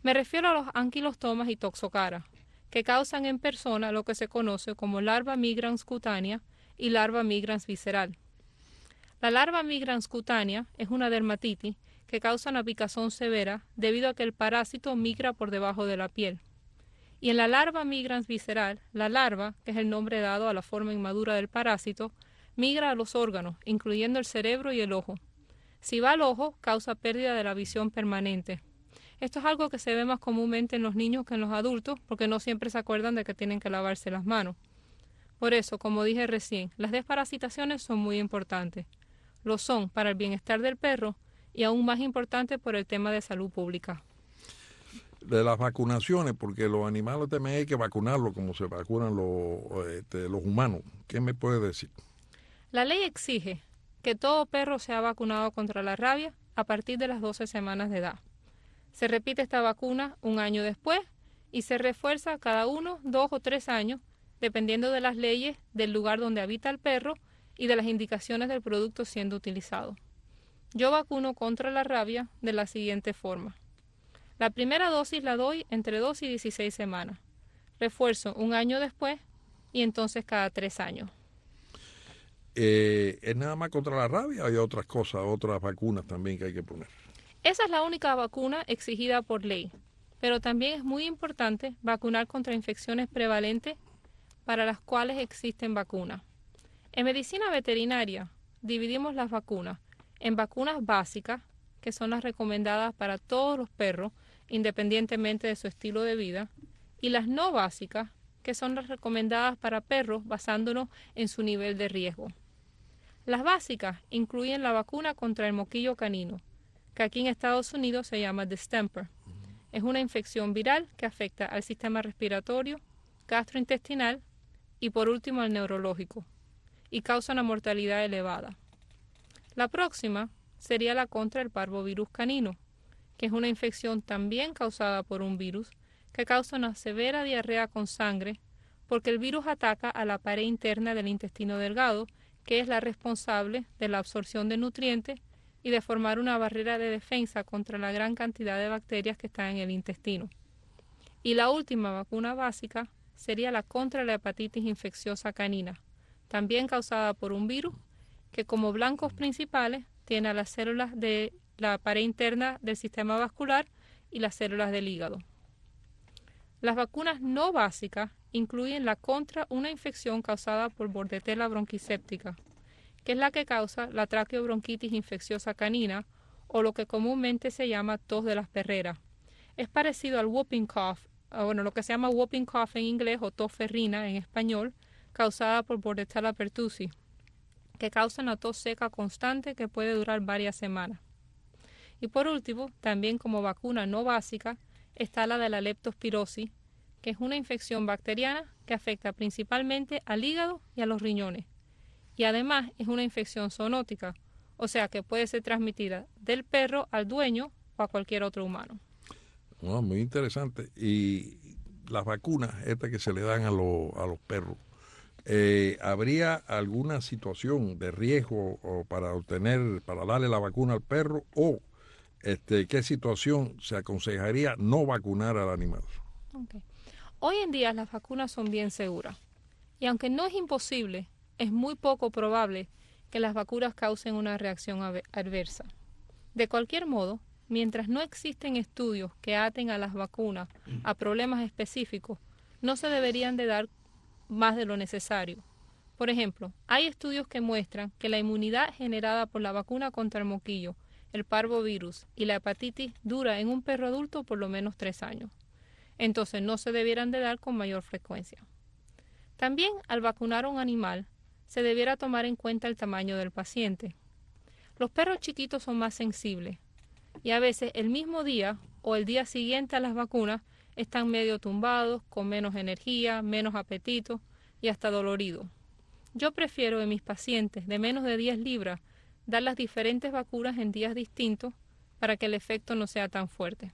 Speaker 8: Me refiero a los anquilostomas y toxocara, que causan en persona lo que se conoce como larva migrans cutánea y larva migrans visceral. La larva migrans cutánea es una dermatitis que causa una picazón severa debido a que el parásito migra por debajo de la piel. Y en la larva migrans visceral, la larva, que es el nombre dado a la forma inmadura del parásito, migra a los órganos, incluyendo el cerebro y el ojo. Si va al ojo, causa pérdida de la visión permanente. Esto es algo que se ve más comúnmente en los niños que en los adultos, porque no siempre se acuerdan de que tienen que lavarse las manos. Por eso, como dije recién, las desparasitaciones son muy importantes. Lo son para el bienestar del perro y aún más importante por el tema de salud pública.
Speaker 4: De las vacunaciones, porque los animales también hay que vacunarlos como se vacunan los, este, los humanos. ¿Qué me puede decir?
Speaker 8: La ley exige que todo perro sea vacunado contra la rabia a partir de las doce semanas de edad. Se repite esta vacuna un año después y se refuerza cada uno, dos o tres años, dependiendo de las leyes del lugar donde habita el perro y de las indicaciones del producto siendo utilizado. Yo vacuno contra la rabia de la siguiente forma. La primera dosis la doy entre dos y dieciséis semanas. Refuerzo un año después y entonces cada tres años.
Speaker 4: Eh, ¿Es nada más contra la rabia o hay otras cosas, otras vacunas también que hay que poner?
Speaker 8: Esa es la única vacuna exigida por ley, pero también es muy importante vacunar contra infecciones prevalentes para las cuales existen vacunas. En medicina veterinaria dividimos las vacunas en vacunas básicas, que son las recomendadas para todos los perros, independientemente de su estilo de vida, y las no básicas, que son las recomendadas para perros basándonos en su nivel de riesgo. Las básicas incluyen la vacuna contra el moquillo canino, que aquí en Estados Unidos se llama distemper. Es una infección viral que afecta al sistema respiratorio, gastrointestinal y por último al neurológico, y causa una mortalidad elevada. La próxima sería la contra el parvovirus canino, que es una infección también causada por un virus que causa una severa diarrea con sangre porque el virus ataca a la pared interna del intestino delgado, que es la responsable de la absorción de nutrientes y de formar una barrera de defensa contra la gran cantidad de bacterias que están en el intestino. Y la última vacuna básica sería la contra la hepatitis infecciosa canina, también causada por un virus que como blancos principales tiene a las células de la pared interna del sistema vascular y las células del hígado. Las vacunas no básicas incluyen la contra una infección causada por Bordetella bronquiséptica, que es la que causa la traqueobronquitis infecciosa canina o lo que comúnmente se llama tos de las perreras. Es parecido al whooping cough, bueno, lo que se llama whooping cough en inglés o tos ferrina en español, causada por Bordetella pertussis, que causa una tos seca constante que puede durar varias semanas. Y por último, también como vacuna no básica, está la de la leptospirosis, que es una infección bacteriana que afecta principalmente al hígado y a los riñones. Y además es una infección zoonótica, o sea que puede ser transmitida del perro al dueño o a cualquier otro humano.
Speaker 4: Oh, muy interesante. Y las vacunas, estas que se le dan a, lo, a los perros, eh, ¿habría alguna situación de riesgo o para obtener, para darle la vacuna al perro o este, qué situación se aconsejaría no vacunar al animal?
Speaker 8: Okay. Hoy en día las vacunas son bien seguras y aunque no es imposible, es muy poco probable que las vacunas causen una reacción adversa. De cualquier modo, mientras no existen estudios que aten a las vacunas a problemas específicos, no se deberían de dar más de lo necesario. Por ejemplo, hay estudios que muestran que la inmunidad generada por la vacuna contra el moquillo, el parvovirus y la hepatitis dura en un perro adulto por lo menos tres años. Entonces no se debieran de dar con mayor frecuencia. También al vacunar a un animal, se debiera tomar en cuenta el tamaño del paciente. Los perros chiquitos son más sensibles y a veces el mismo día o el día siguiente a las vacunas están medio tumbados, con menos energía, menos apetito y hasta doloridos. Yo prefiero en mis pacientes de menos de diez libras dar las diferentes vacunas en días distintos para que el efecto no sea tan fuerte.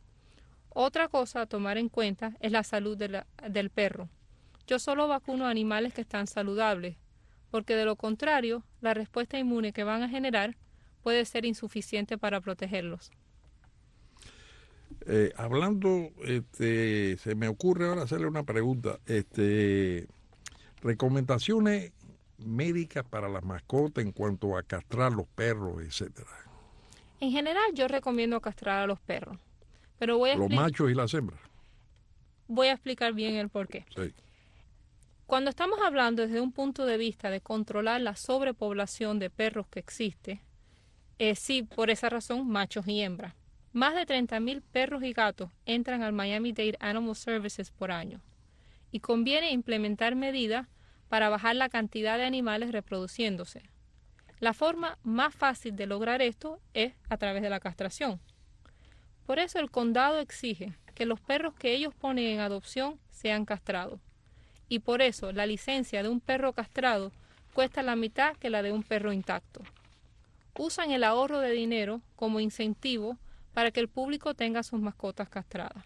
Speaker 8: Otra cosa a tomar en cuenta es la salud de la, del perro. Yo solo vacuno a animales que están saludables, porque de lo contrario, la respuesta inmune que van a generar puede ser insuficiente para protegerlos.
Speaker 4: Eh, hablando, este, se me ocurre ahora hacerle una pregunta. Este, recomendaciones médicas para las mascotas en cuanto a castrar los perros, etcétera.
Speaker 8: En general, yo recomiendo castrar a los perros, pero voy a,
Speaker 4: Los
Speaker 8: expli-
Speaker 4: machos y las hembras.
Speaker 8: voy a explicar bien el porqué.
Speaker 4: Sí.
Speaker 8: Cuando estamos hablando desde un punto de vista de controlar la sobrepoblación de perros que existe, eh, sí, por esa razón, machos y hembras. Más de treinta mil perros y gatos entran al Miami-Dade Animal Services por año, y conviene implementar medidas para bajar la cantidad de animales reproduciéndose. La forma más fácil de lograr esto es a través de la castración. Por eso el condado exige que los perros que ellos ponen en adopción sean castrados. Y por eso la licencia de un perro castrado cuesta la mitad que la de un perro intacto. Usan el ahorro de dinero como incentivo para que el público tenga sus mascotas castradas.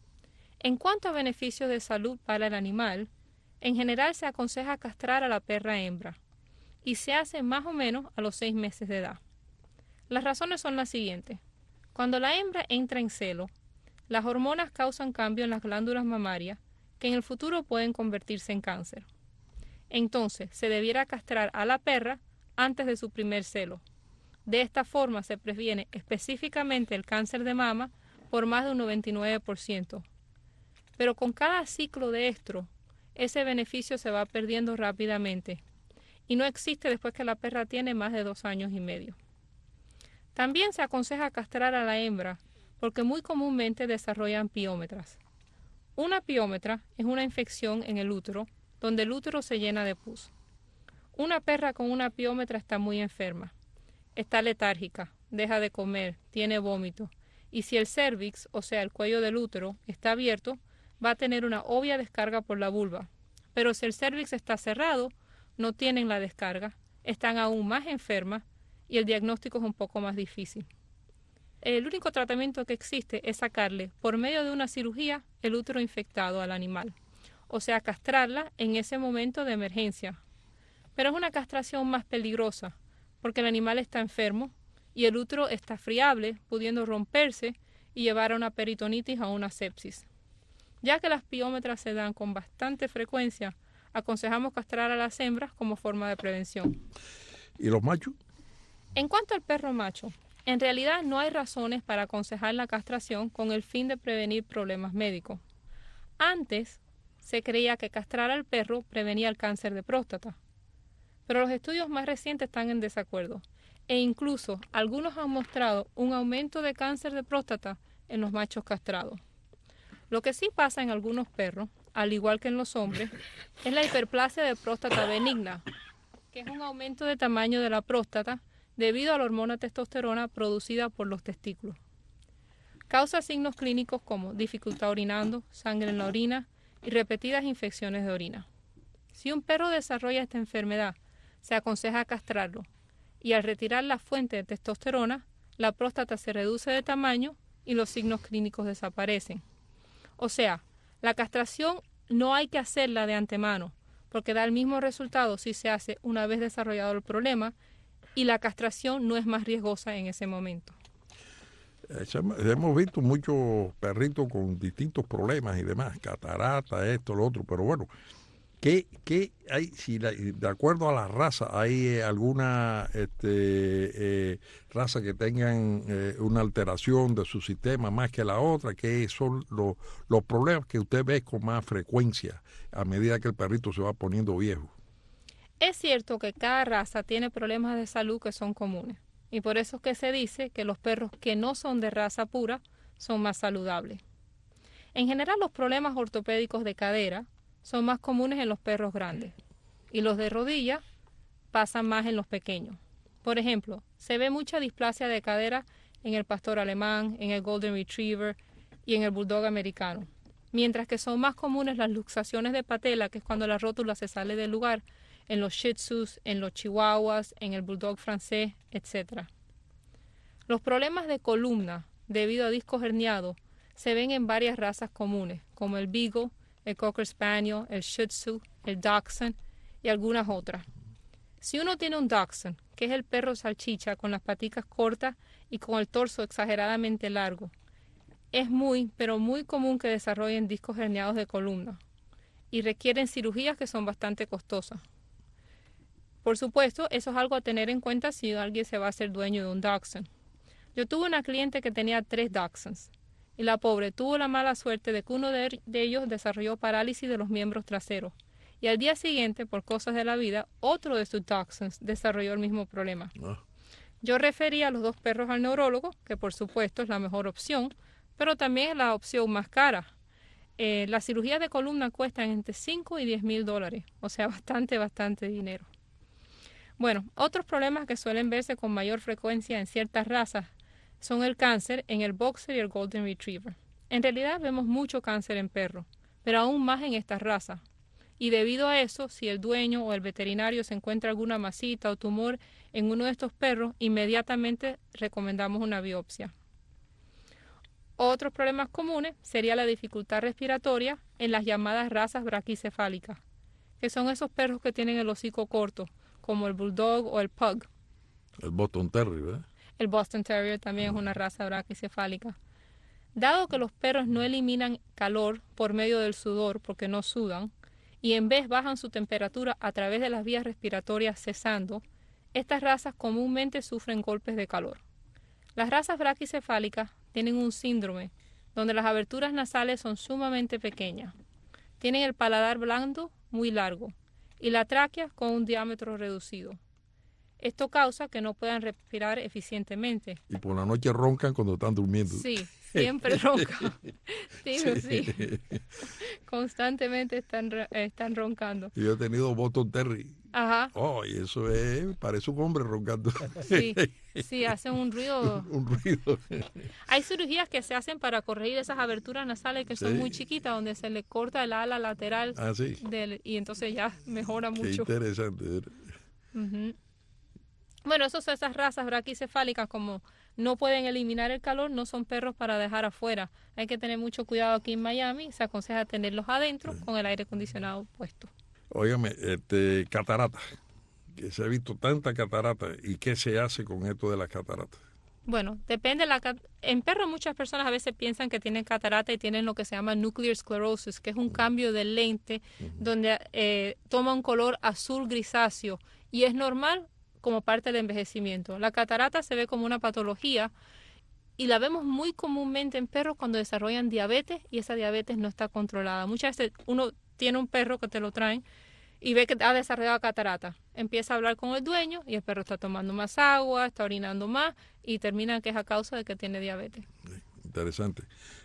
Speaker 8: En cuanto a beneficios de salud para el animal, en general se aconseja castrar a la perra hembra, y se hace más o menos a los seis meses de edad. Las razones son las siguientes. Cuando la hembra entra en celo, las hormonas causan cambio en las glándulas mamarias que en el futuro pueden convertirse en cáncer. Entonces, se debiera castrar a la perra antes de su primer celo. De esta forma se previene específicamente el cáncer de mama por más de un noventa y nueve por ciento. Pero con cada ciclo de estro, ese beneficio se va perdiendo rápidamente y no existe después que la perra tiene más de dos años y medio. También se aconseja castrar a la hembra porque muy comúnmente desarrollan piómetras. Una piómetra es una infección en el útero donde el útero se llena de pus. Una perra con una piómetra está muy enferma, está letárgica, deja de comer, tiene vómito, y si el cérvix, o sea el cuello del útero, está abierto, va a tener una obvia descarga por la vulva. Pero si el cérvix está cerrado, no tienen la descarga, están aún más enfermas y el diagnóstico es un poco más difícil. El único tratamiento que existe es sacarle, por medio de una cirugía, el útero infectado al animal, o sea, castrarla en ese momento de emergencia. Pero es una castración más peligrosa, porque el animal está enfermo y el útero está friable, pudiendo romperse y llevar a una peritonitis o a una sepsis. Ya que las piómetras se dan con bastante frecuencia, aconsejamos castrar a las hembras como forma de prevención.
Speaker 4: ¿Y los machos?
Speaker 8: En cuanto al perro macho, en realidad no hay razones para aconsejar la castración con el fin de prevenir problemas médicos. Antes se creía que castrar al perro prevenía el cáncer de próstata, pero los estudios más recientes están en desacuerdo e incluso algunos han mostrado un aumento de cáncer de próstata en los machos castrados. Lo que sí pasa en algunos perros, al igual que en los hombres, es la hiperplasia de próstata benigna, que es un aumento de tamaño de la próstata debido a la hormona testosterona producida por los testículos. Causa signos clínicos como dificultad orinando, sangre en la orina y repetidas infecciones de orina. Si un perro desarrolla esta enfermedad, se aconseja castrarlo, y al retirar la fuente de testosterona, la próstata se reduce de tamaño y los signos clínicos desaparecen. O sea, la castración no hay que hacerla de antemano, porque da el mismo resultado si se hace una vez desarrollado el problema, y la castración no es más riesgosa en ese momento.
Speaker 4: Hemos visto muchos perritos con distintos problemas y demás, catarata, esto, lo otro, pero bueno, ¿qué, qué hay, si la, de acuerdo a la raza, hay eh, alguna este, eh, raza que tengan eh, una alteración de su sistema más que la otra? ¿Qué son los, los problemas que usted ve con más frecuencia a medida que el perrito se va poniendo viejo?
Speaker 8: Es cierto que cada raza tiene problemas de salud que son comunes, y por eso es que se dice que los perros que no son de raza pura son más saludables. En general, los problemas ortopédicos de cadera son más comunes en los perros grandes, y los de rodilla pasan más en los pequeños. Por ejemplo, se ve mucha displasia de cadera en el pastor alemán, en el golden retriever y en el bulldog americano, mientras que son más comunes las luxaciones de patela, que es cuando la rótula se sale del lugar, en los shih tzus, en los chihuahuas, en el bulldog francés, etcétera. Los problemas de columna debido a discos herniados se ven en varias razas comunes, como el beagle, el cocker spaniel, el shih tzu, el dachshund y algunas otras. Si uno tiene un dachshund, que es el perro salchicha con las paticas cortas y con el torso exageradamente largo, es muy, pero muy común que desarrollen discos herniados de columna y requieren cirugías que son bastante costosas. Por supuesto, eso es algo a tener en cuenta si alguien se va a hacer dueño de un Dachshund. Yo tuve una cliente que tenía tres Dachshunds y la pobre tuvo la mala suerte de que uno de, de ellos desarrolló parálisis de los miembros traseros y al día siguiente, por cosas de la vida, otro de sus Dachshunds desarrolló el mismo problema.
Speaker 4: Ah.
Speaker 8: Yo referí a los dos perros al neurólogo, que por supuesto es la mejor opción, pero también es la opción más cara. Eh, las cirugías de columna cuestan entre cinco y diez mil dólares, o sea, bastante, bastante dinero. Bueno, otros problemas que suelen verse con mayor frecuencia en ciertas razas son el cáncer en el Boxer y el Golden Retriever. En realidad vemos mucho cáncer en perros, pero aún más en estas razas. Y debido a eso, si el dueño o el veterinario se encuentra alguna masita o tumor en uno de estos perros, inmediatamente recomendamos una biopsia. Otros problemas comunes sería la dificultad respiratoria en las llamadas razas braquicefálicas, que son esos perros que tienen el hocico corto, como el Bulldog o el Pug.
Speaker 4: El Boston Terrier, ¿verdad?
Speaker 8: El Boston Terrier también es una raza braquicefálica. Dado que los perros no eliminan calor por medio del sudor porque no sudan, y en vez bajan su temperatura a través de las vías respiratorias cesando, estas razas comúnmente sufren golpes de calor. Las razas braquicefálicas tienen un síndrome donde las aberturas nasales son sumamente pequeñas. Tienen el paladar blando muy largo y la tráquea con un diámetro reducido. Esto causa que no puedan respirar eficientemente.
Speaker 4: Y por la noche roncan cuando están durmiendo.
Speaker 8: Sí, siempre roncan. Digo, sí. Constantemente están, están roncando.
Speaker 4: Yo he tenido Boston Terrier.
Speaker 8: Ajá.
Speaker 4: Oh, y eso es, parece un hombre roncando.
Speaker 8: Sí, sí, hacen un ruido.
Speaker 4: un ruido.
Speaker 8: Hay cirugías que se hacen para corregir esas aberturas nasales que son
Speaker 4: Sí.
Speaker 8: muy chiquitas, donde se le corta el ala lateral
Speaker 4: Ah, sí.
Speaker 8: del, y entonces ya mejora
Speaker 4: Qué
Speaker 8: mucho.
Speaker 4: interesante.
Speaker 8: Ujú. Bueno, esos, esas razas braquicefálicas, como no pueden eliminar el calor, no son perros para dejar afuera. Hay que tener mucho cuidado aquí en Miami. Se aconseja tenerlos adentro con el aire acondicionado puesto.
Speaker 4: Óigame, este, catarata, que se ha visto tanta catarata, ¿y qué se hace con esto de las cataratas?
Speaker 8: Bueno, depende. La cat- en perros muchas personas a veces piensan que tienen catarata y tienen lo que se llama nuclear sclerosis, que es un cambio de lente donde eh, toma un color azul grisáceo y es normal como parte del envejecimiento. La catarata se ve como una patología y la vemos muy comúnmente en perros cuando desarrollan diabetes y esa diabetes no está controlada. Muchas veces uno tiene un perro que te lo traen y ve que ha desarrollado catarata. Empieza a hablar con el dueño y el perro está tomando más agua, está orinando más y termina que es a causa de que tiene diabetes.
Speaker 4: Interesante.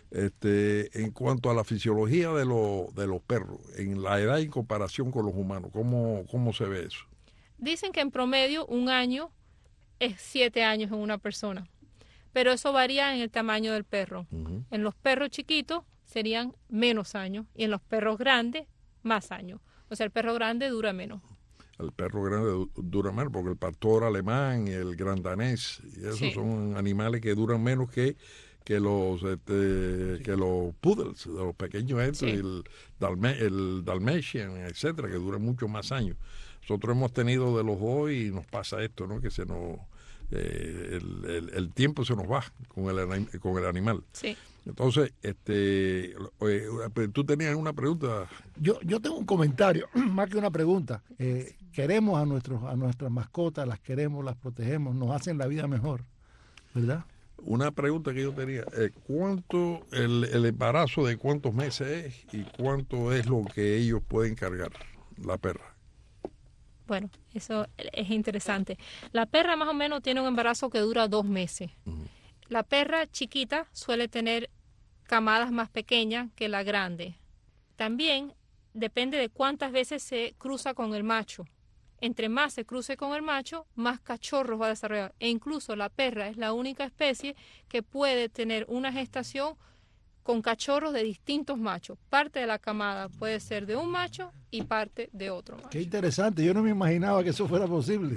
Speaker 4: Este, en cuanto a la fisiología de, lo, de los perros, en la edad en comparación con los humanos, ¿cómo, cómo se ve eso?
Speaker 8: Dicen que en promedio un año es siete años en una persona, pero eso varía en el tamaño del perro.
Speaker 4: Uh-huh.
Speaker 8: En los perros chiquitos serían menos años y en los perros grandes más años. O sea, el perro grande dura menos.
Speaker 4: El perro grande du- dura menos porque el pastor alemán y el gran danés y esos
Speaker 8: Sí.
Speaker 4: son animales que duran menos que que los este, que los poodles, los pequeños estos,
Speaker 8: Sí.
Speaker 4: el, dalme, el dalmatian, etcétera, que duran mucho más años. Nosotros hemos tenido de los dos y nos pasa esto, ¿no? Que se nos eh, el, el, el tiempo se nos va con el anim- con el animal.
Speaker 8: Sí.
Speaker 4: Entonces, este, oye, tú tenías una pregunta.
Speaker 3: Yo, yo tengo un comentario, más que una pregunta. Eh, queremos a, nuestros, a nuestras mascotas, las queremos, las protegemos, nos hacen la vida mejor, ¿verdad?
Speaker 4: Una pregunta que yo tenía, eh, ¿cuánto el, el embarazo de cuántos meses es y cuánto es lo que ellos pueden cargar, la perra?
Speaker 8: Bueno, eso es interesante. La perra más o menos tiene un embarazo que dura dos meses.
Speaker 4: Uh-huh.
Speaker 8: La perra chiquita suele tener camadas más pequeñas que la grande. También depende de cuántas veces se cruza con el macho. Entre más se cruce con el macho, más cachorros va a desarrollar. E incluso la perra es la única especie que puede tener una gestación con cachorros de distintos machos. Parte de la camada puede ser de un macho y parte de otro macho.
Speaker 3: Qué interesante, yo no me imaginaba que eso fuera posible.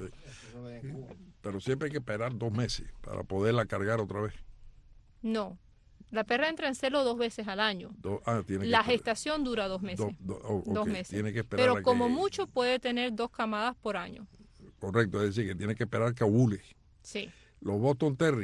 Speaker 4: Pero siempre hay que esperar dos meses para poderla cargar otra vez.
Speaker 8: No, la perra entra en celo dos veces al año.
Speaker 4: Do- ah, tiene que
Speaker 8: La
Speaker 4: esperar.
Speaker 8: gestación dura dos meses.
Speaker 4: Do- do- oh,
Speaker 8: Dos
Speaker 4: ok,
Speaker 8: meses.
Speaker 4: Tiene que esperar a
Speaker 8: Pero como
Speaker 4: que-
Speaker 8: mucho puede tener dos camadas por año.
Speaker 4: Correcto, es decir, que tiene que esperar que ovule.
Speaker 8: Sí.
Speaker 4: Los Boston Terrier,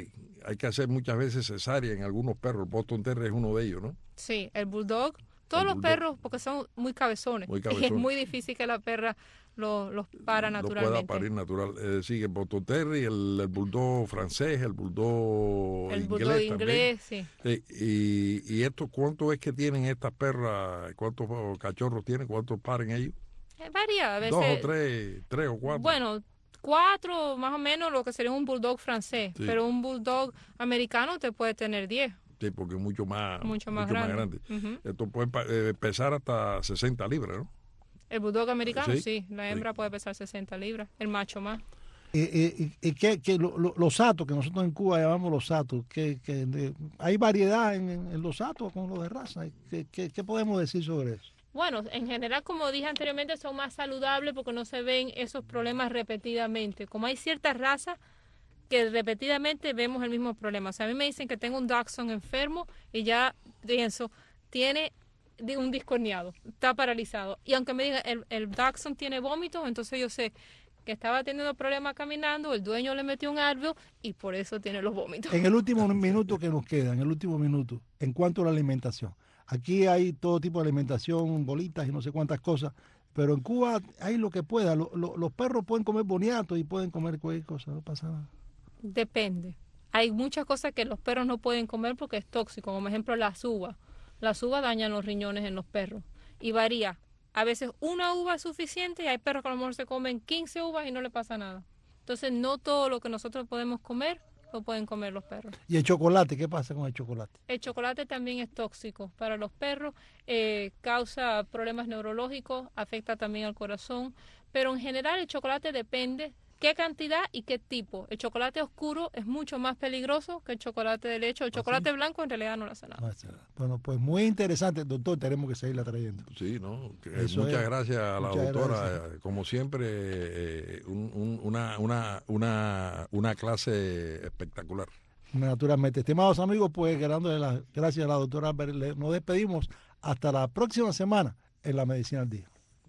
Speaker 4: hay que hacer muchas veces cesárea en algunos perros. El Boston Terrier es uno de ellos, ¿no?
Speaker 8: Sí, el bulldog, todos
Speaker 4: El
Speaker 8: los
Speaker 4: bulldog.
Speaker 8: perros, porque son muy cabezones,
Speaker 4: Muy
Speaker 8: y
Speaker 4: cabezones.
Speaker 8: es muy difícil que la perra los los para
Speaker 4: No
Speaker 8: naturalmente.
Speaker 4: pueda parir natural. Es decir, el Boston Terrier, el, el bulldog francés, el bulldog
Speaker 8: El
Speaker 4: inglés
Speaker 8: bulldog
Speaker 4: también.
Speaker 8: inglés, sí.
Speaker 4: Sí, y, y esto, ¿cuánto es que tienen estas perras? ¿Cuántos cachorros tienen? ¿Cuántos paren ellos?
Speaker 8: Eh, Varía, a veces.
Speaker 4: Dos o tres, tres o cuatro.
Speaker 8: Bueno, cuatro más o menos lo que sería un bulldog francés,
Speaker 4: Sí.
Speaker 8: pero un bulldog americano te puede tener diez.
Speaker 4: Sí, porque es mucho más,
Speaker 8: Mucho más grande. Ujú.
Speaker 4: Esto puede pa- eh, pesar hasta sesenta libras, ¿no?
Speaker 8: El bulldog americano,
Speaker 4: Sí,
Speaker 8: sí, la
Speaker 4: sí.
Speaker 8: hembra puede pesar sesenta libras, el macho más.
Speaker 3: Eh, eh, eh, que, que lo- lo- los atos, que nosotros en Cuba llamamos los atos, que, que de- hay variedad en, en- en los atos con los de raza. ¿Qué, qué, qué podemos decir sobre eso?
Speaker 8: Bueno, en general, como dije anteriormente, son más saludables porque no se ven esos problemas repetidamente. Como hay ciertas razas que repetidamente vemos el mismo problema. O sea, a mí me dicen que tengo un Dachshund enfermo y ya pienso, tiene di- un disco herniado, está paralizado. Y aunque me digan, el, el Dachshund tiene vómitos, entonces yo sé que estaba teniendo problemas caminando, el dueño le metió un Advil y por eso tiene los vómitos.
Speaker 3: En el último minuto que nos queda, en el último minuto, en cuanto a la alimentación. Aquí hay todo tipo de alimentación, bolitas y no sé cuántas cosas, pero en Cuba hay lo que pueda. Lo- lo- los perros pueden comer boniato y pueden comer cualquier cosa, no pasa nada.
Speaker 8: Depende. Hay muchas cosas que los perros no pueden comer porque es tóxico, como ejemplo las uvas. Las uvas dañan los riñones en los perros y varía. A veces una uva es suficiente y hay perros que a lo mejor se comen quince uvas y no le pasa nada. Entonces no todo lo que nosotros podemos comer lo pueden comer los perros.
Speaker 3: ¿Y el chocolate? ¿Qué pasa con el chocolate?
Speaker 8: El chocolate también es tóxico para los perros, eh, causa problemas neurológicos, afecta también al corazón, pero en general el chocolate depende qué cantidad y qué tipo. El chocolate oscuro es mucho más peligroso que el chocolate de leche. El chocolate blanco en realidad no le hace nada.
Speaker 3: No hace nada. Bueno, pues muy interesante, doctor, tenemos que seguirla trayendo.
Speaker 4: Sí, ¿no? Que,
Speaker 3: Eso
Speaker 4: muchas
Speaker 3: es.
Speaker 4: gracias a la
Speaker 3: Muchas
Speaker 4: doctora.
Speaker 3: gracias.
Speaker 4: eh, Como siempre, eh, un- un- una, una, una, una clase espectacular.
Speaker 3: Naturalmente. Estimados amigos, pues dándole las gracias a la doctora Albert, le- nos despedimos hasta la próxima semana en La Medicina al Día.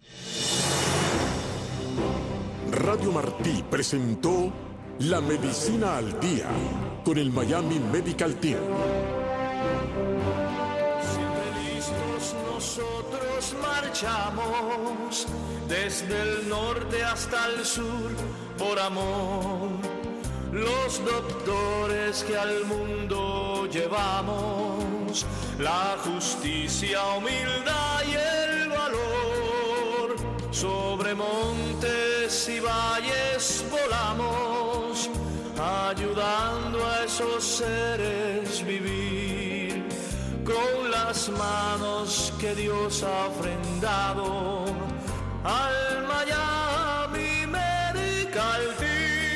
Speaker 2: Radio Martí presentó La Medicina al Día con el Miami Medical Team.
Speaker 9: Siempre listos nosotros marchamos, desde el norte hasta el sur, por amor. Los doctores que al mundo llevamos, la justicia, humildad y el valor. Sobre montes y valles volamos, ayudando a esos seres vivir con las manos que Dios ha ofrendado al Miami Medical Team.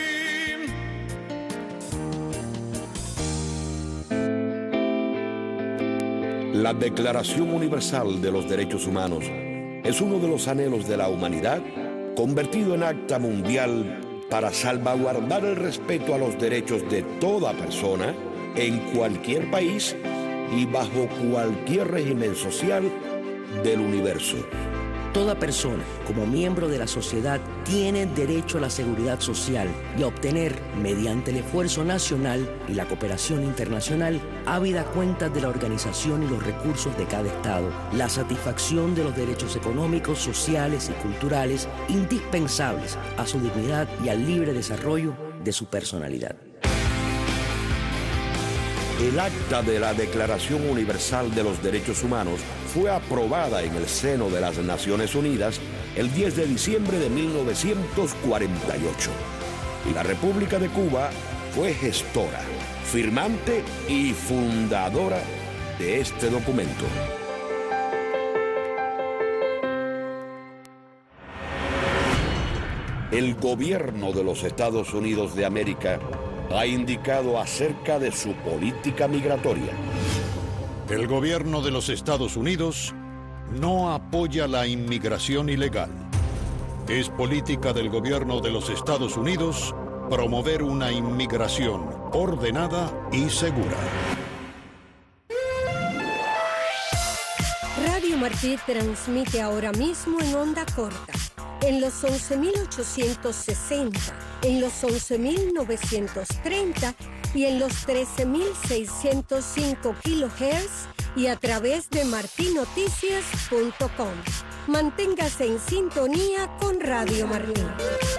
Speaker 5: La Declaración Universal de los Derechos Humanos es uno de los anhelos de la humanidad convertido en acta mundial para salvaguardar el respeto a los derechos de toda persona en cualquier país y bajo cualquier régimen social del universo.
Speaker 10: Toda persona, como miembro de la sociedad, tiene derecho a la seguridad social y a obtener, mediante el esfuerzo nacional y la cooperación internacional, ávida cuenta de la organización y los recursos de cada Estado, la satisfacción de los derechos económicos, sociales y culturales indispensables a su dignidad y al libre desarrollo de su personalidad.
Speaker 5: El acta de la Declaración Universal de los Derechos Humanos fue aprobada en el seno de las Naciones Unidas el diez de diciembre de mil novecientos cuarenta y ocho. Y la República de Cuba fue gestora, firmante y fundadora de este documento. El gobierno de los Estados Unidos de América ha indicado acerca de su política migratoria.
Speaker 11: El gobierno de los Estados Unidos no apoya la inmigración ilegal. Es política del gobierno de los Estados Unidos promover una inmigración ordenada y segura.
Speaker 12: Radio Martí transmite ahora mismo en onda corta, en los once mil ochocientos sesenta, en los once mil novecientos treinta y en los trece mil seiscientos cinco kilohertz y a través de martín noticias punto com. Manténgase en sintonía con Radio Martí.